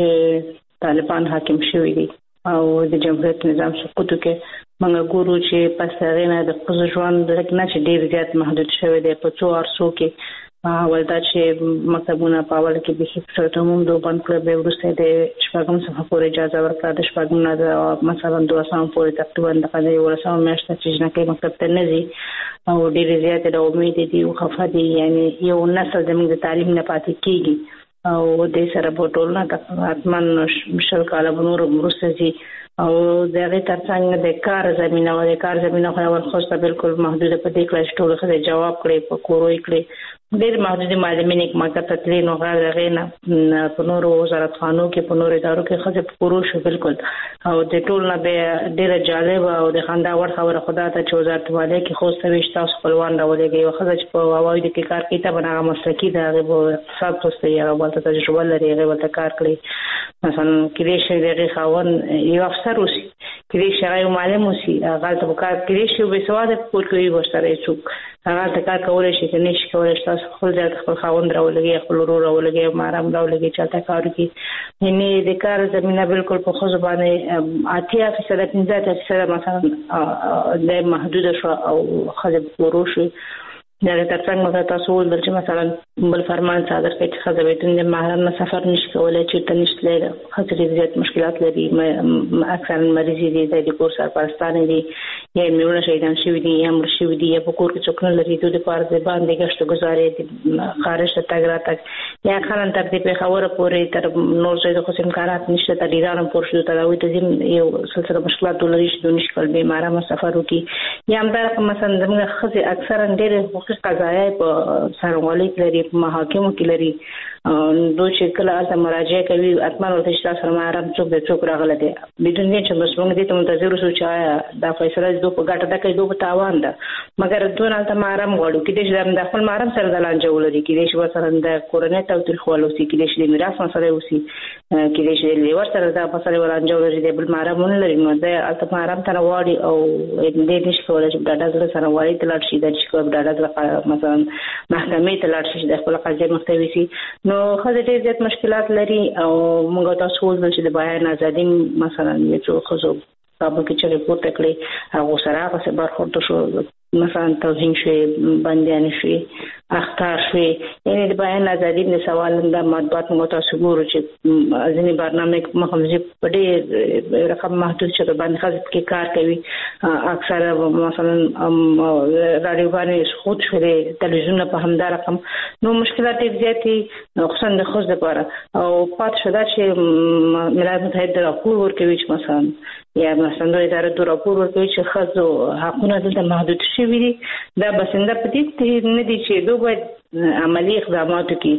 چې طالبان حاکم شوی دي او د جمهوریت نظام سقوط کې موږ ګورو چې پس هغه نه د خپل ژوند لکه نه چې ډیر زیات محدود شوی دی په څو ارسو کې. ولدا چې مکتبونه په اول کې به هیڅ عموم دو بند کړ، به ورسته د شپږم څخه پورې اجازه ورکړه. د شپږم نه د مثلا دوه سم پورې تقریبا د یو ورسو میاشته چې نه کې مکتب ته نه ځي او ډیر زیات د امید دي او خفه دي. یعنی یو نسل د تعلیم نه پاتې کیږي او د سره بوټول نه حتمن مشل کاله بنور مرسزي او دغه ترڅنګ د کار زمينه او د کار زمينه خو ول خوسته بالکل محدوده په دې کلاس ټول خو جواب کړي په کوروي کړي ډېر محدود معلومین یک ماته تطلین او غیر غینا په نورو وزارت خانو کې په نورو ادارو کې خځه پورو شو بالکل او د ټول نه به ډېر جالب او د خندا ور خبره خدا ته چې وزارت والے کې خو سوي تاسو خپلوان راولېږي او خځه چې په واوی د کې کار کوي ته بنا مسلکی دا غو اقتصاد توسته یو بل ته تجربه لري غو ته کار کوي مثلا کلیش دغه خاون یو افسر اوسي کلیش یو معلم اوسي غلط وکړ کلیش یو به سواده پور کوي وشتره څوک هغه ته کار کولای شي چې نشي کولای تاسو خپل ځای خپل خاوند راولګي خپل ورور راولګي مارام راولګي چې تا کار کوي یعنی د کار زمينه بالکل په خو زبانه اتیا فیصد پنځه فیصد مثلا د محدود شو او خځه وروشي دا ترڅنګ تاسو ول چې مثلا بل فرمان صادر کړي چې خځه ویتون د محرم سفر نشي کولای چې ته نشي لري خځه زیات مشکلات لري اکثر مریضي دي د کور سرپرستانه دي یا میونه شهیدان شوی دي یا مر شوی دي یا په کور کې څوک نه لري د پاره د باندې غشت گزارې دي خارج ته تګ راتګ یا خلن تر دې په خبره پورې تر نور څه د خصم امکانات نشته تر ایران پور شو ته وي ته یو سلسله مشکلات ولري چې د نشکل به مارا سفر وکي یا هم دا مثلا زموږ خځه اکثرا ډېر قضایا په سرغړی لري په محاکمو کې لري دوی چې کله تاسو مراجعه کوي اتمن ورته چې تاسو محرم څوک د څوک راغله دي بدون دې چې مسلمان دي ته منتظر اوسو چې دا فیصله دوی په ګټه ده کوي دوی په تاوان ده مګر دوی نه ته محرم غواړي کې چې د خپل محرم سره د لانجو لري کې چې وسره د کورنۍ توتل خولو سي کې چې د میراث مسله وسی کې چې لیور سره دا مسله ولانجو لري د بل محرم نه لري نو د الته محرم تر واړي او دې نشي کولای چې دا د سره واړي تل شي د چې کوم دا مثلا محکمې ته لاړ شي د خپل قضیه مختوي سي نو خزه ډېر زیات مشکلات لري او موږ تاسو ول چې د بیان ازادي مثلا یو څه خزو په کې چې ریپورت کړی هغه سره هغه برخورد شو مثلا توهین شي باندې شي اخطار شي یعنی د بیان ازادي د سوال د مطبوعات موږ تاسو ګورو چې ځینې برنامه مخمزي په ډېر رقم محدود شته باندې خاص کې کار کوي اکثر مثلا رادیو باندې خود شوي تلویزیون په همدار رقم نو مشکلات ډېر زیاتې خصوصا د خوځ لپاره او پات شو دا چې ملت متحد راپور ورکوي چې مثلا یا مثلا د ادارې د راپور ورکوي چې خزو حقونه دلته محدود شوي دي دا بسنده پدې نه دي چې دوی باید عملی اقدامات وکړي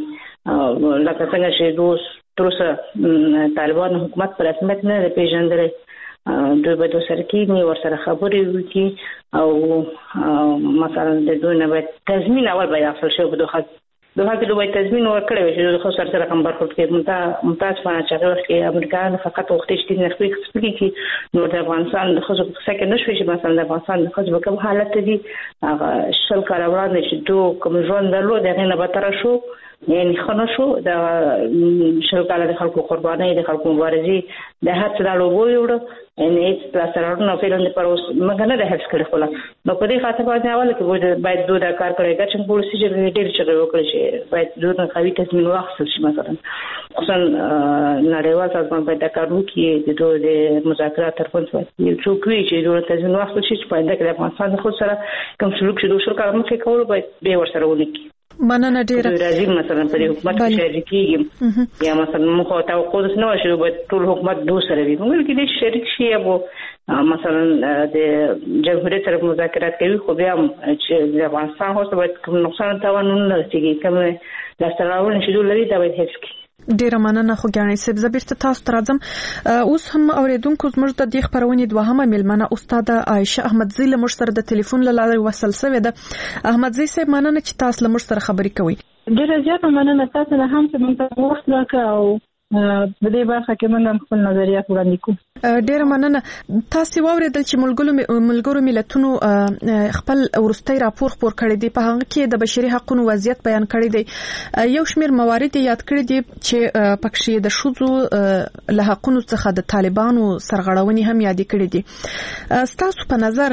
لکه څنګه چې دوی تر اوسه طالبان حکومت پر رسمیت نه پیژندل دوی به د سرکینی ورسره خبرې وکړي او مثلا د دوی نه باید تضمین اول باید اصل شو په دوه دوه کې دوی تضمین ورکړي چې د خو سره سره کوم برخورد کې ممتاز ممتاز فنا چې هغه امریکایان فقط وخت چې نه خپل خپل کې نو د افغانستان د خو څه کې نشوي چې مثلا د افغانستان د خو کوم حالت دي هغه شل کال وړاندې چې دوه کوم ژوند درلود هغه نه به تر شو یعنی خنو شو د شل کال د خلکو قرباني د خلکو مبارزي د هڅه د لوبو یوړو ان هیڅ تاسو نه فیلند پر اوس مګ نه د هڅ کړی خو نو په دې خاطر باندې اول کې باید دوه د کار کړی چې پولیسي چې ډېر چې وکړي چې باید دوه قوي تضمین واخیستل شي مثلا خصوصا نړیوال سازمان باید د کارو کې د دوه د مذاکرات ترڅنګ یو څوک وی چې دوه تضمین واخیستل شي چې باید د افغانستان خو سره کوم سلوک چې دوه شر کار مخکې کول باید به ورسره ونکړي مننه ډیره راځي مثلا په حکومت کې شریک کیږي یا مثلا مخ او توقع نه شي به ټول حکومت دوه سره وي موږ کې د شریک شي او مثلا د جمهوریت سره مذاکرات کوي خو بیا چې د افغانستان هوڅ باید کوم نقصان تاوان نه رسیږي کوم د سراول نشي لري دا باید هیڅ کی ډیره مننه خو ګانې سب زبرته تاسو ترازم اوس هم اوریدونکو زموږ د دې خبرونې دوهمه ملمنه استاد عائشه احمدزی له مش سره د ټلیفون لاله وصل سوې ده احمدزی صاحب مننه چې تاسو له مش سره خبرې کوي ډیره زیاته مننه تاسو نه هم چې موږ وخت راکړ او د دې برخه کې موږ خپل نظریات وړاندې کوو ډیره مننه تاسو واوریدل چې ملګرو ملګرو ملتونو خپل ورستي راپور خپور کړی دی په هغه کې د بشري حقوقو وضعیت بیان کړی دی یو شمېر موارد یاد کړی دي چې پکښې د شوزو له حقوقو څخه د طالبانو سرغړونې هم یاد کړی دي تاسو په نظر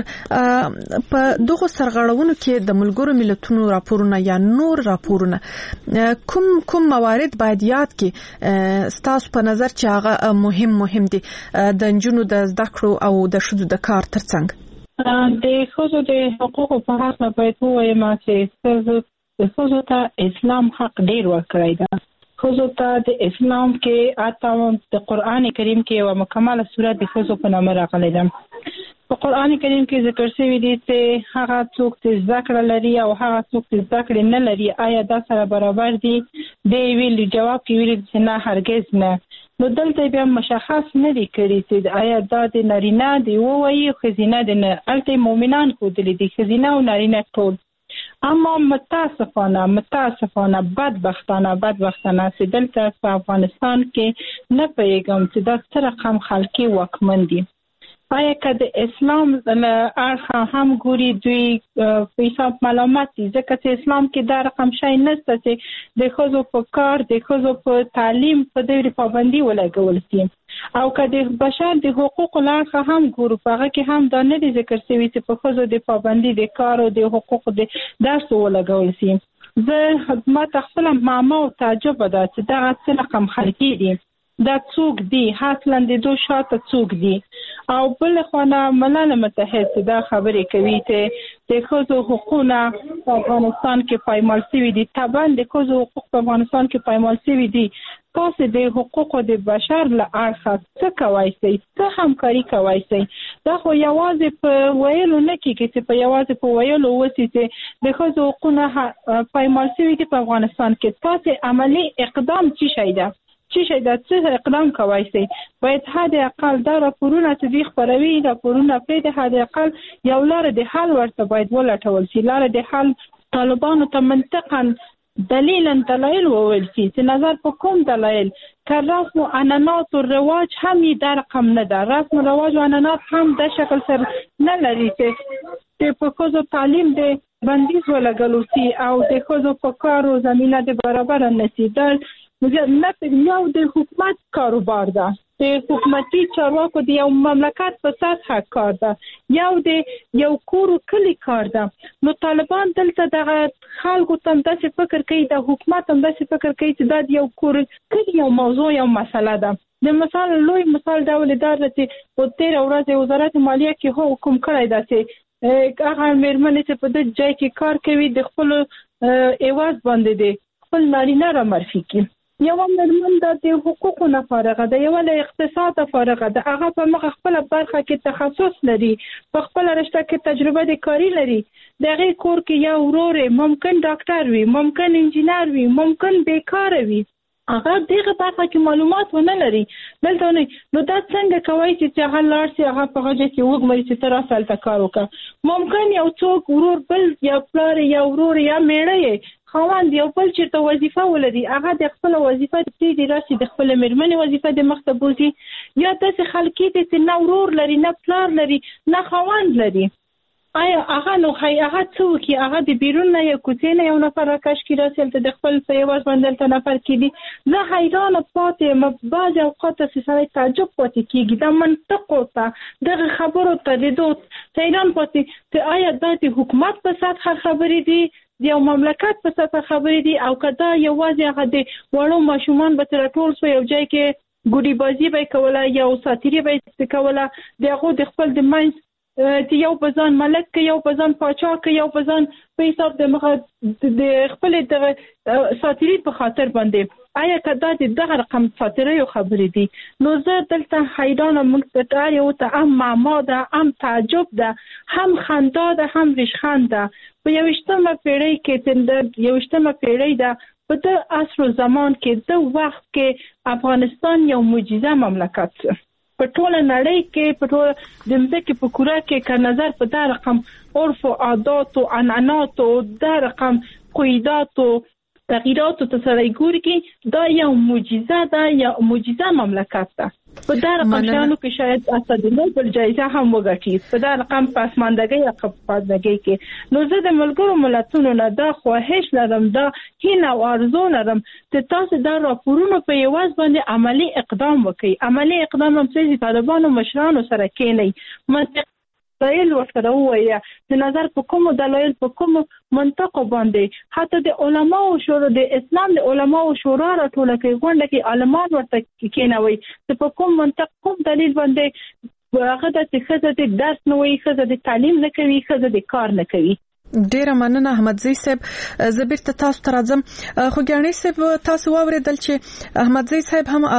په دغه سرغړونو کې د ملګرو ملتونو راپورونه یا نور راپورونه کوم کوم موارد باید یاد کړي تاسو په نظر چې هغه مهم مهم دي د نجونو د زده کړو او د شذو د کار ترڅنګ د خزو د حقوقو په اړه باید ووایم چې د خزو ته اسلام حق ډیر ورکړی دی خزو ته د اسلام کې اته د قران کریم کې یو مکمله سورۃ د خزو په نامه راغلی ده په قران کریم کې ذکر شوی دی چې هغه څوک چې ذکر لري او هغه څوک چې ذکر نه لري آیا دا سره برابر دي دی ویل جواب کې ویل چې نه هرگز نه نو دلته بیا مشخص نه دي کړی چې آیا دا د نارینه دی وایي خزینه د نه الته مؤمنان خو د دې خزینه او نارینه ټول اما متاسفانه متاسفانه بدبختانه بدبختانه چې دلته په افغانستان کې نه پیغام چې دا څه رقم خلکي واکمن دي آیا که د اسلام اړخ هم ګوري دوی په حساب ملامت دي ځکه چې اسلام کې دا رقم شای نشته چې د ښځو په کار د ښځو په تعلیم په ډېرې پابندي ولګول شي او که د بشر د حقوقو له اړخه هم ګورو په هغه کې هم دا نه دي ذکر شوي چې په ښځو د پابندي د کار او د حقوقو د درسو ولګول شي زه ماته خپله معما او تعجبه ده چې دغه څه رقم خلکي دي دا څوک دي اصلا د دوه شاته څوک دي او بل خونه ملل متحد دا خبرې کوي چې د ښځو حقوقونه په افغانستان کې پایمال شوي دي طبعا د ښځو حقوق په افغانستان کې پایمال شوي دي تاسو د حقوقو د بشر له اړخه څه کوئ شئ، څه همکاري کوئ شئ. دا خو یوازې په ویلو نه کېږي چې په یوازې په ویلو وسي چې د ښځو حقونه پایمال شوي دي په افغانستان کې. تاسو عملي اقدام څه شی ده څه شی ده څه اقدام کوئ شئ. باید حد اقل دا راپورونه چې دوی خپروي راپورونه پرېږدي، حد اقل یو لاره د حل ورته باید ولټول شي. لاره د حل طالبانو ته منطقا دلیلا دلایل وویل شي چې نظر په کوم دلایل که رسم و عنعنات و رواج هم یې دا رقم نه ده. رسم و رواج و عنعنات هم د شکل سره نه لري چې په ښځو تعلیم د بندیز ولګلو شي او د ښځو په کار و زمینه د برابره نه شي. دا یو د حکومت کاروبار ده، د حکومتي چارواکو د یو مملکت په سطحه کار ده، یو د یو کور و کلی کار ده. نو طالبان دلته دغه خلکو ته همداسې فکر کوي، د حکومت همداسې فکر کوي چې دا د یو کور کلی یو موضوع یو مسله ده. د مثال لوی مثال ډول دا ده چې په تېره ورځ وزارت مالیه کې حکم کړی ده چې هغه مېرمنې چې په دې ځای کې کار کوي د خپلو عوض باندې دی خپل نارینه را معرفي کړي. یوه مېرمن د د حقوقو نه فارغه ده، یوه له اقتصاده فارغه ده، هغه په مخه خپله برخه کې تخصص لري، په خپله رشته کې تجربه د کاري لري. د هغې کور کې یو ورور ممکن ډاکټر وي، ممکن انجینر وي، ممکن بیکاره وي، هغه دغه برخه کې معلومات ونه لري. دلته نه نو دا څنګه کوي چې هغه لاړ شي هغه په هغه کې وګوري چې تر اصل ته کار وکړه. ممکن یو څوک ورور بل یا پلار یا ورور یا میړه خاوند یو بل چېرته وظیفه ولري، هغه د خپله وظیفه پرېږدي راشي د خپلې مېرمنې وظیفه د مخ ته بوځي. یا داسې خلک دي چې نه ورور لري، نه پلار لري، نه خاوند لري. آیا هغه نو هغه څه وکړي؟ هغه د بیرون نه یا کوڅې نه یو نفر راکش کړي راسي هلته د خپل په یوه باندې هلته نفر کېدي. زه حیرانه پاتې یم، بعضې اوقات داسې سړی تعجب پاتې کېږي د منطقو ته دغه خبرو ته د دو حیران پاتې چې آیا دا د حکومت په سطحه خبرې دي، د یو مملکت په سطحه خبرې دي، او که دا یوازې هغه د وړو ماشومان به ترې ټول شو یو ځای کې ګوډي بازي به یې کوله یا ساتیري به یې کوله، د هغو د خپل د منځ چې یو په ځان ملک که یو په ځان پاچا که یو په ځان په حساب د مخه د خپلې دغه ساتیري په خاطر باندې، آیا که دا د دغه رقم ساتیریو خبرې دي؟ نو زه دلته حیرانه، موږ ته هر یو ته هم معما ده، هم تعجب ده، هم خندا ده، هم ریشخند ده. په یویشتمه پیړۍ کې د یویشتمه پیړۍ ده، په د عصر و زمان کې د وخت کې افغانستان یو معجزه مملکت په ټوله نړۍ کې په ټوله د مځکې په کوره کې که نظر په دا رقم عرف و عادات و عنعنات و دا رقم قیدات و تغییرات ته سړی ګوري کې دا یو معجزه ده، یو معجزه مملکت ده. په دا رقم شانو کې شاید اسدالله بل جایزه هم وګټي په دا رقم په اسماندګۍ یا خپادګۍ کې. نو زه د ملګرو ملتونو نه دا خواهش لرم، دا هیله او آرزو لرم چې تاسو دا راپورونه په یوازې باندې عملی اقدام وکړئ. عملی اقدام هم چې طالبانو مشرانو سره کېنئ، منطق دلایل ورسره ووایه، د نظر په کومو دلایل په کومو منطقو باندې، حتی د علماو شورا د اسلام د علماو شورا راټوله کوي، غونډه کې عالمان ورته کېنوي چې په کوم منطق کوم دلیل باندې هغه د ښځه د درس نه وایي، ښځه د تعلیم نه کوي، ښځه د کار نه کوي. ډیره مننه احمدزی صاحب. زه بیرته تاسو ته راځم. خو ګاڼې صاحب تاسو واوریدل چې احمدزی صاحب هم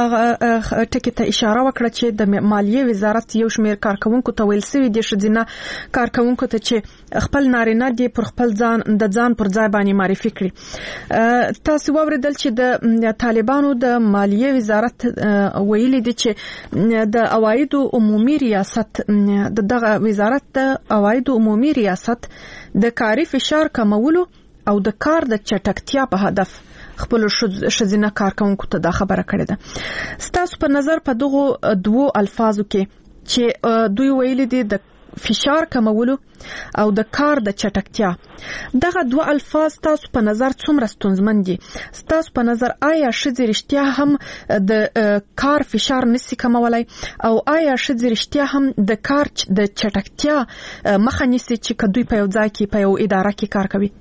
ټکی ته اشاره وکړه چې د مالیې وزارت یو شمېر کارکونکو ته ویل سوي دي، ښځینه کارکونکو ته چې خپل نارینه دي پر خپل ځان د ځان پر ځای باندې معرفي کړي. تاسو واوریدل چې د طالبانو د مالیې وزارت ویلي دي چې د عوایدو عمومي ریاست د دغه وزارت د عوایدو عمومي ریاست د کاري فشار کمولو او د کار د چټکتیا په هدف خپل ښځینه کارکونکو ته دا خبره کړې ده. ستاسو په نظر په دغه دوو الفاظو کې چې دوی ویلي دي د فشار کمولو او د کار د چټکتیا، دغه دوه الفاظ تاسو په نظر څومره ستونزمن دي؟ تاسو په نظر آیا ښځې رښتیا هم د کار فشار نشي کمولای او آیا ښځې رښتیا هم د کار د چټکتیا مخه نیسي چې کدوې په یو ځای کې په یو اداره کې کار کوي؟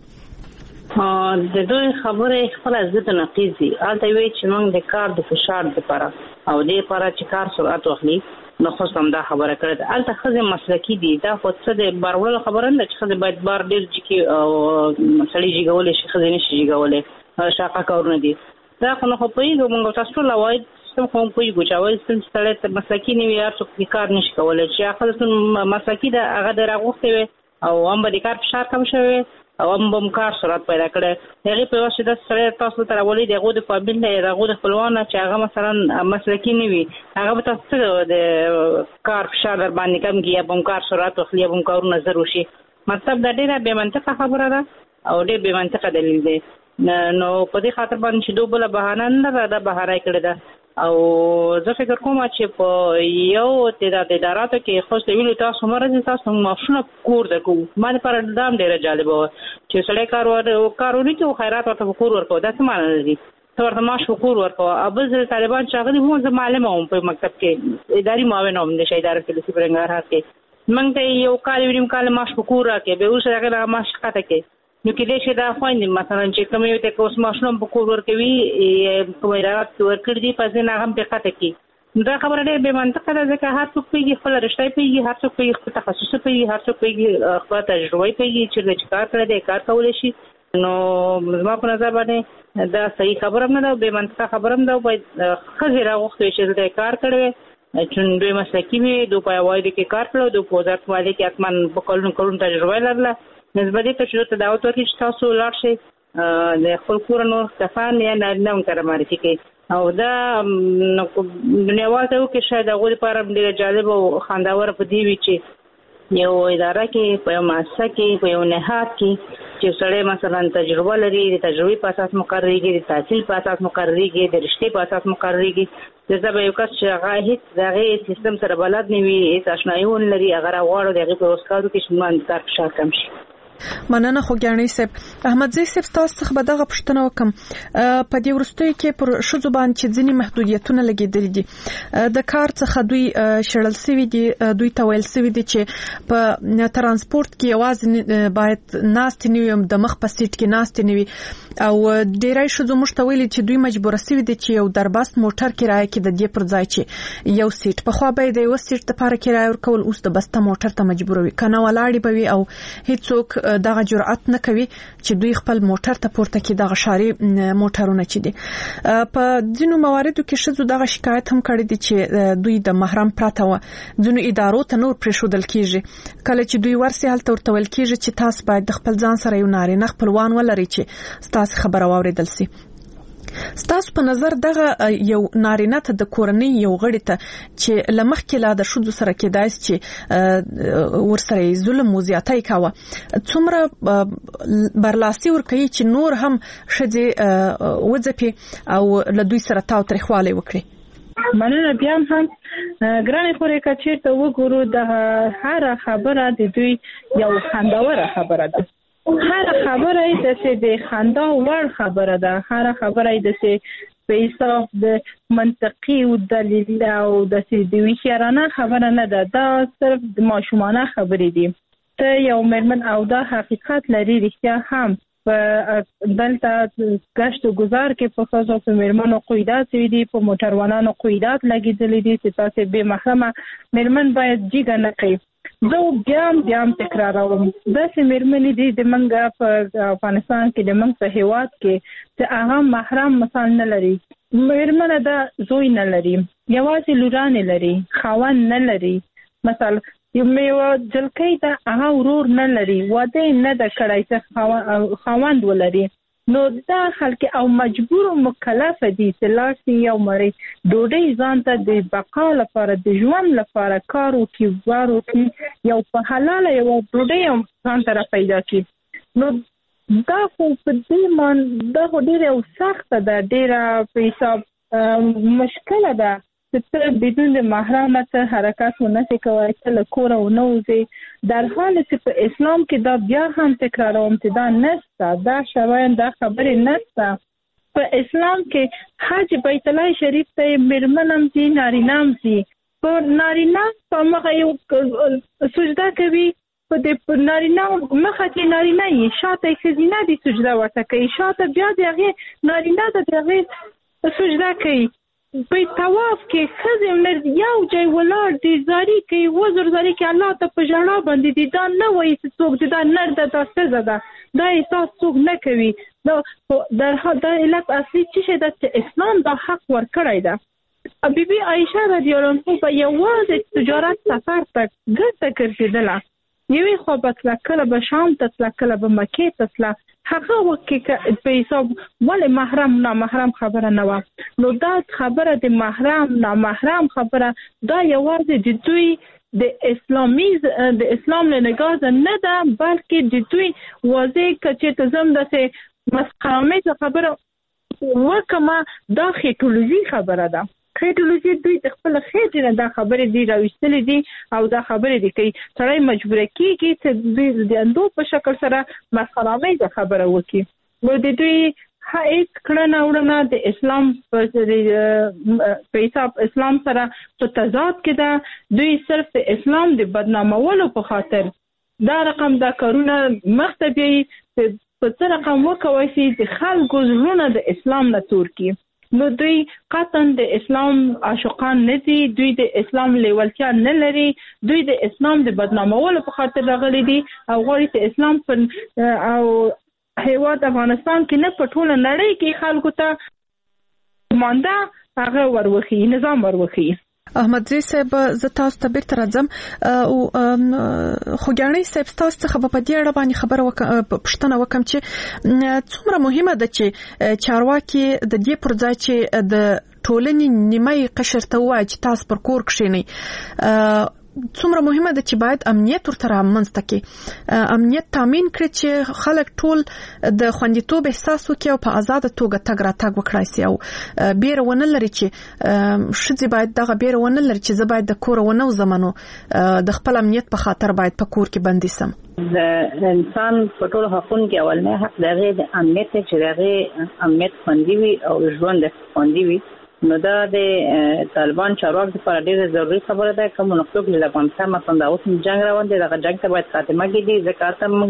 د دوی خبرې خپل ضد نقیض دي. هلته وایي چې موږ د کار د فشار لپاره او دې لپاره چې کار سرعت واخلي، نو خو هم دا خبره کړې ده. هلته ښځې مسلکي دي، دا خو څه د بار وړلو خبره نه ده چې ښځې باید بار ډېر جګې او سړي جګولی شي، ښځې نه شي جګولی، شاقه کارونه دي. دا خو نه خو پوهېږو موږ تاسو ټول عواید سیستم خو هم پوهېږو چې عواید سیستم چې سړی مسلکي نه وي هر څوک کار نه شي کولی چې هغه مسلکي ده هغه د راغوښتې وي او هم به د کار فشار کم شوی او هم به هم کار سرعت پیدا کړی هغې په واسطه داسې سړی تاسو ته راولي د هغو د فامیل نه د هغو د خپلوان نه چې هغه مثلا مسلکي نه وي هغه به تاسو څه د کار فشار در باندې کم کړي یا به هم کار سرعت واخلي یا به هم کارونه زر وشي مطلب دا ډېره بې منطقه خبره ده او ډېر بې منطقه دلیل دی نو په دې خاطر باندې چې دو بله بهانه نه ده دا بهانه یې کړې ده او زه فکر کوم چې په یو تعداد اداراتو کې خو څه ویلو تاسو مرزه تاسو معاشونه کور درکو ما لپاره دا هم ډېره جالبه وه چې سړی کار ور کارونه کوي خیرات ورته کور ورکوه دا څه معنی لري ته ورته معاش کور ورکوه او بل ځل طالبان چې هغه هم زه معلمه وم په مکتب کې اداري معاون وم د اداره فلسفي په ننګرهار کې موږ ته یو کال یو نیم کال معاش په کور راکړي به اوس هغه نه معاش ښکته کوي نو کېدای شي دا خویندې مثلا چې کوم یو ته که اوس معاشونه په کور ورکوي کوم ادارات کې ورکړي دي پس نه هم پرې ښکته کړي دا خبره ډېر بې منطقه ده ځکه هر څوک پوهېږي خپله رشته یې پوهېږي هر څوک پوهېږي خپل تخصص یې پوهېږي هر څوک پوهېږي خپله تجربه یې پوهېږي چېرته چې کار کړی دی کار کولی شي نو زما په نظر باندې دا صحیح خبره هم نه ده او بې منطقه خبره هم ده او باید ښځې راغوښتې وي چې دلته یې کار کړی وی چون دوی مسلکي وي دوی په عوایدو کې کار کړی دوی په وزارت مالیې کې حتما په کلونو کلونو تجربه یې لرله نسبت دې ته چې دوی ته دعوت ورکړي چې تاسو ولاړ شئ د خپل کوره نور کسان یا نارینه هم سره معرفي کړي او دا دنیاوال ته وکړي شاید هغوی لپاره ډېره جالبه او خوندوره په دې وي چې یو اداره کې په یو مؤسسه کې په یو نهاد کې چې سړی مثلا تجربه لري د تجربې په اساس مقرریږي د تحصیل په اساس مقرریږي د رشتې په اساس مقرریږي دلته به یو کس چې هغه هېڅ د هغې سیستم سره بلد نه وي هېڅ اشنایي ونه لري هغه راغواړو د هغې په وسکارو کې چې باندې کار فشار کم شي مننه خوږیاڼۍ صاحب احمدزی صاحب تاسو څخه به دغه پوښتنه وکم په دې وروستیو کې پر ښځو باندې چې ځینې محدودیتونه لګېدلي دي د کار څخه دوی شړل سوي دي دوی ته ویل سوي دي چې په ترانسپورت کې یوازې باید ناستې نه وي د مخ په سیټ کې ناستې نه وي او ډېری ښځو موږ ته ویلي چې دوی مجبوره سوي دي چې یو دربست موټر کرایه کې د دې پر ځای چې یو سیټ پخوا به یې د یوه سیټ دپاره کرایه ورکول اوس د بسته موټر ته مجبوروي که نه ولاړې به وي او هېڅوک دغه جرأت نه کوي چې دوی خپل موټر ته پورته کړي دغه ښاري موټرونه چې دي په ځینو مواردو کې ښځو دغه شکایت هم کړی دی چې دوی د محرم پرته و ځینو ادارو ته نور پرېښودل کېږي کله چې دوی ورسي هلته ورته ویل کېږي چې تاسو باید د خپل ځان سره یو نارینه خپلوان ولرئ چې ستاسو خبره واورېدل سي ستاسو په نظر دغه یو نارینه ته د کورنۍ یو غړي ته چې لمخکې لا د ښځو سره کېدای شي چې ورسره ظلم او زیاتی کاوه څومره برلاسي ورکوي چې نور هم ښځې وځپي او له دوی سره تاوتریخوالی وکړي مننه بیا هم ګرانې خورې که چېرته وګورو د هره خبره د دوی یو خوندوره خبره ده هر خبره ای دسه د خندا وړ خبره ده هر خبره ای دسه په حساب د منطقي او دلیل او دسه د ویشرانه خبره نه ده دا صرف د ماشومانه خبرې دي ته یو مرمن او دا حقیقت لري رښتیا هم په دلته گشت و گذار کې په خاصو په مرمنو قیدات دي په موټروانانو قیدات لګیدلې دي چې تاسو به محرمه مرمن باید جګه نه کوي زه بیا هم بیا هم تکراروم داسې مېرمنې دي د موږ په افغانستان کې د موږ په هېواد کې چې هغه محرم مثال نه لري مېرمنه ده زوی نه لري یوازې لورانې لري خاوند نه لري مثال یو جلکۍ ده هغه ورور نه لري واده یې نه ده کړی چې خاوند ولري نو دا خلک او مجبور او مکلف دي چې لاړ شي یو مړی ډوډۍ ځان ته د بقا لپاره د ژوند لپاره کار وکړي وار وکړي یو په حلاله یو ډوډۍ هم ځان ته را پیدا کړي نو دا خو په دې مان دا خو ډېره او سخته ده ډېره په حساب مشکله ده چې ته بدون د محرمه ته حرکت ونه شي کولی ته له کوره ونه وځې در حال چې په اسلام کې دا بیا هم تکراروم چې دا نشته دا شواهد دا خبرې نشته په اسلام کې حج بیت الله شریف ته مېرمن هم ځي نارینه هم ځي په نارینه په مخه یو سجده کوي په دې نارینه مخه چې نارینه یې شاته یې ښځینه دي سجده ورته کوي شاته بیا د هغې نارینه ده د هغې سجده کوي په طواف کې ښځې یو ځای ولاړ دي زاري کوي وزر زاري کوي الله ته په ژړا باندې دي دا نه وایي چې څوک چې دا نر ده دا ښځه ده دا احساس څوک نه کوي نو د د علت اصلي چې د اسلام د حق ورکړی ده بی بی عائشه رضی الله عنها په یوازې تجارت سفر ته ګټه ګرځېدله یوې خوا به تله کله به شام ته تله کله به مکې ته تله هغه وخت کې په حساب ولې محرم نامحرم خبره نه وه نو دا خبره د محرم نامحرم خبره دا یوازې د دوی د اسلامي د اسلام له نگاه نه ده بلکې د دوی واضح کچې ته زم داسې مسخره‌آمیزه خبره وکړمه دا خیټولوژي خبره ده خیټولوژي دوی د خپل خېټې نه دا خبرې دي راوستلې دي او دا خبرې دي کوي سړی مجبوره کېږي چې دوی د اندو په شکل سره مسخره‌آمیزه خبره وکړي نو د دوی هیڅ کړنه وړنه د اسلام په حساب اسلام سره په تضاد کې ده دوی صرف د اسلام د بدنامولو په خاطر دا رقم دا کارونه مخته بیایي په څه رقم وکوی شي د خلکو زړونه د اسلام نه تور کړي نو دوی قطعا د اسلام عاشقان نه دي دوی د اسلام لیوالتیا نه لري دوی د اسلام د بدنامولو په خاطر راغلي دي او غواړي چې اسلام په او هیواد افغانستان کې نه په ټوله نړۍ کې خلکو ته مانده هغه وروخي نظام وروخي احمد زی صاحب زه تاسو ته بیرته راځم او خوګانی صاحب تاسو څخه په دې اړه باندې خبره وکړم پښتنه وکم چې څومره مهمه ده چې چارواکي د دې پر ځای چې د ټولنې نیمه قشر ته وایي چې تاسو پر کور کښینئ څومره مهمه ده چې باید امنیت ورته رامنځته کړي امنیت تامین کړي چې خلک ټول د خوندیتوب احساس وکړي او په آزاده توګه تګ راتګ وکړي سي او بیره ونه لري چې شذ باید دغه بیره ونه لري چې زه باید د کور ونه وزمنو د خپل امنیت په خاطر باید په کور کې بندي سم د انسان په ټول حقوقو کې اولنې حق دغه د امنیت چې دغه امنیت خوندي وي او ژوند خوندي وي نو دا د طالبان چارواکو لپاره ډېره ضروري خبره ده کوم نقطو کې د افغانستان مثلا د اوس جنگ روان دي دغه جنگ ته باید خاتمه کړي ځکه ته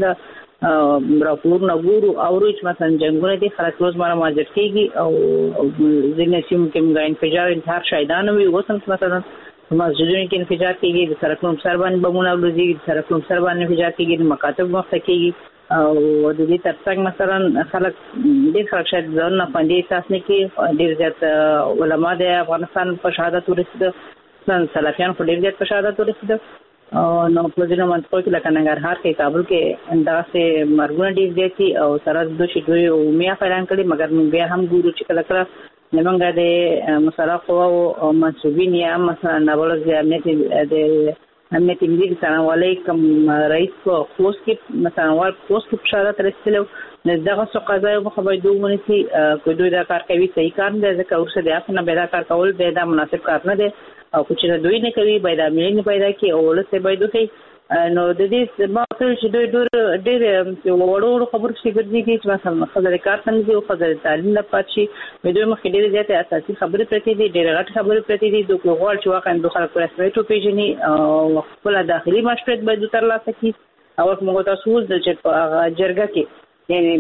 موږ راپورونه ګورو او روز مثلا جنگونه دي خلک روزمره مواجه کیږي او ځینې سیمو کې موږ انفجار انتحار شهیدان وي اوس هم مثلا مسجدونو کې انفجار کیږي د سرکونو سر باندې بمونه ولوزي د سرکونو سر باندې انفجار کیږي د مکاتب مخته کیږي او د دې ترڅنګ مثلا خلک ډېر خلک شاید ځان نه پاندې احساس نه کوي ډېر زیات علما د افغانستان په شهادت ورسېده سلفیان په ډېر زیات په شهادت ورسېده نو په ځینو منطقو کې لکه ننګرهار کې کابل کې داسې مرګونه ډېر زیات دي او سره د دوی دوی اومیا اعلان کړي مګر موږ بیا هم ګورو چې کله کله زمونږ د مسلح قواو منصوبین یا مثلا نابلد د امنیت د امنیت ملي څارنوالۍ کوم رئیس په خوست کې مثلا وال خوست کې شهادت رسېدلو نو دغه څه قضایي مخه باید ومنسي که دوی دا کار کوي صحیح کار نه دی ځکه ورسره د عفو نه به دا کار کول به دا مناسب کار نه دی او که چېرې دوی نه کوي باید عاملین نه پیدا کړي او ولس یې باید وښیي نو د دې ما ورته ویل چې دوی ډېر ډېر وړو وړو خبرو پسې ګرځېږي چې مثلا ښځه د کار ته نه ځي او ښځه د تعلیم نه پاتې شي نو دوی مخکې ډېرې زیاتې اساسي خبرې پرتې دي ډېرې غټې خبرې پرتې دي دوی غواړي چې واقعا دوی خلک په رسمیت وپېژني او خپله داخلي مشروعیت باید دوی ترلاسه کړي او موږ تاسو ولیدل چې په هغه جرګه کې یعنې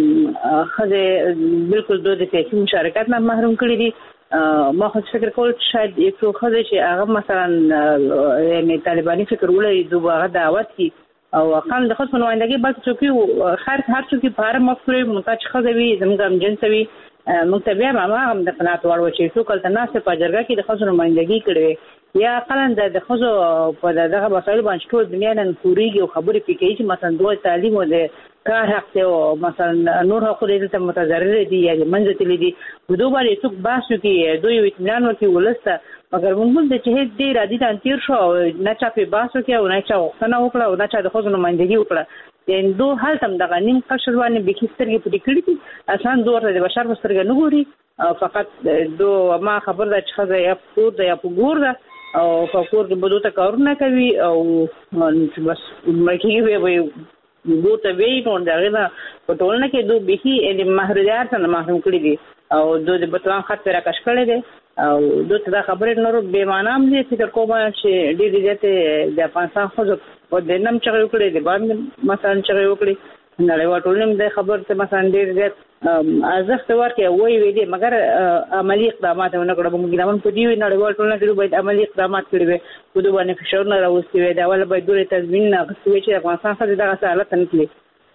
ښځې بلکل دوی د سیاسي مشارکت نه محروم کړي دي ما خو فکر کول شاید یو څو ښځې چې هغه مثلا یعنې طالباني فکر ولري دوی به هغه دعوت کړي او اقل د ښځو په نمایندګۍ بلکې څوک هر هر څوک یې په هره مفکورې محتاج ښځه وي زموږ همجنسه وي موږ ته بیا هم هم د قناعت وړ وه چې څوک هلته ناست په جرګه کې د ښځو نمایندګي کړې وي یا اقلا د ښځو په دغه مسایلو باندې ټول دنیا نن پورېږي او خبرې پرې کوي چې مثلا دوی تعلیم او د کار حق دی او مثلا نور حقوق یې دلته متضرره دي یا منځه تللي دي په دوی باندې څوک بحث وکړي دوی یو اطمینان ورکړي ولس ته مګر موږ ولید چې هېڅ ډېر عادي ته تېر شو او نه چا پرې بحث وکړي او نه چا غوښتنه وکړه او نه چا د ښځو نمایندګي وکړه یعنې دو هلته هم دغه نیم قشر باندې بیخي سترګې پټې کړي دي اصلا دو ورته د بشر په سترګه نه ګوري فقط دو ما خبر ده چې ښځه یا په کور ده یا په ګور ده او په کور کې به دو ته کارونه کوي او بس مړه کېږي بیا به ګور ته ویي نو د هغې نه په ټولنه کې دو بیخي محرومیت نه محروم کړي دي او دو د بطلان خط پرې راکش کړی دی او دوی ته دا خبرې نورو بې معنا هم دي فکر کوم چې ډېرې زیاتې د افغانستان ښځو په دننه هم چغې وکړې د باندې مثلا چغې وکړې نړیوال ټولنې هم د خبر ته مثلا ډېر زیات ارزښت ورکړي او ویې ویلې مګر عملي اقدامات یې ونه کړه به موږ ګیدمن په دې وي نړیوال ټولنه کې باید عملي اقدامات کړي وي په دوی باندې فشارونه راوستي وي د اوله باید دوی تضمین اخیستي وي چې د افغانستان ښځې دغسې حالت ته نه تلي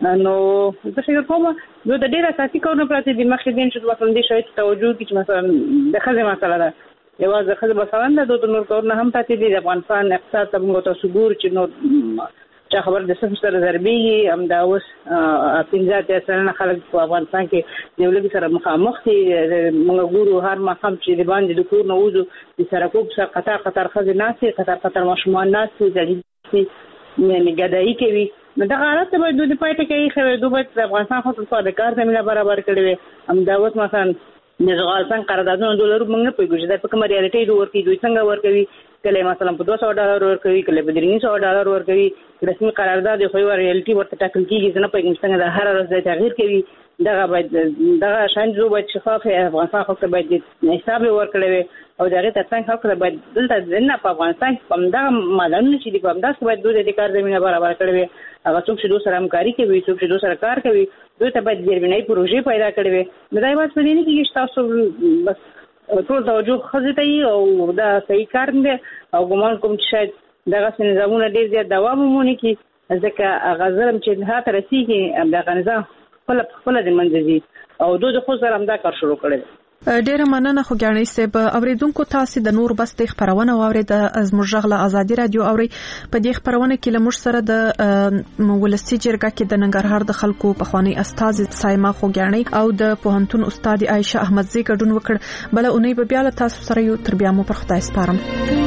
نو زه فکر کوم نو د ډیر اساسي کارونو پرته د مخکې دین چې مثلا د شایي توجه کی چې مثلا د خزه مسله ده یوازې خزه مثلا د نور کارونه هم پاتې دي د افغانستان اقتصاد ته موږ ته صبور چې نو چا خبر د صفر سره ضربي هم دا اوس پنځه اتیا سلنه خلک په افغانستان کې د ولګي سره مخامخ دي موږ ګورو هر مخام چې د باندې د کور نه وځو د سرکوب سره قطار قطار خزه ناسي قطار قطار ماشومان ناسي ځلې یعنی ګدایي کوي نو دا غلط به د پاتې کوي خو د دوی د افغانستان خاطر په کار زمينه برابر کړي هم دا اوس مثلا د افغانستان قراردادونو ډالر موږ نه پېږو چې دا په کوم ریالټي دوی ورکوي دوی څنګه ورکوي کله مثلا په دوه سوه ډالر ورکوي کله په درې سوه ډالر ورکوي رسمي قرارداد خو یو ریالټي ورته ټاکل کیږي نه پېږم څنګه د هر ورځ تغییر کوي دا باید دا شان جو باید شفاف افغانستان خو باید حساب ورکړي او دا غته څنګه خو باید دلته نه په افغانستان کوم دا مالونه چې دی کوم دا باید دوی د کار زمينه برابر کړي هغه څوک چې دوی سره همکاري کوي څوک چې دوی سره کار کوي دوی ته باید ډیربنای پروژې پیدا کړي دا یو څه پدې نه کې چې تاسو بس ټول توجه خزته او دا صحیح کار نه او ګمان کوم چې شاید دغه نظامونه ډیر زیات دوام ومونږ کې ځکه غزرم چې نه تر رسیدي د غنځه خپل خپل د منځي او دوی خو سره هم دا کار شروع کړی ډیره مننه خو ګڼې سه په اوریدونکو تاسو د نور بس د خبرونه واوري د ازموږ غله ازادي رادیو اوري په دې خبرونه کې لمر سره د ولسی جرګه کې د ننګرهار د خلکو په خواني استاد سایما خو ګڼې او د پوهنتون استاد عائشه احمدزي ګډون وکړ بل اونۍ به بیا له تاسو سره یو تر بیا مو پر خدای سپارم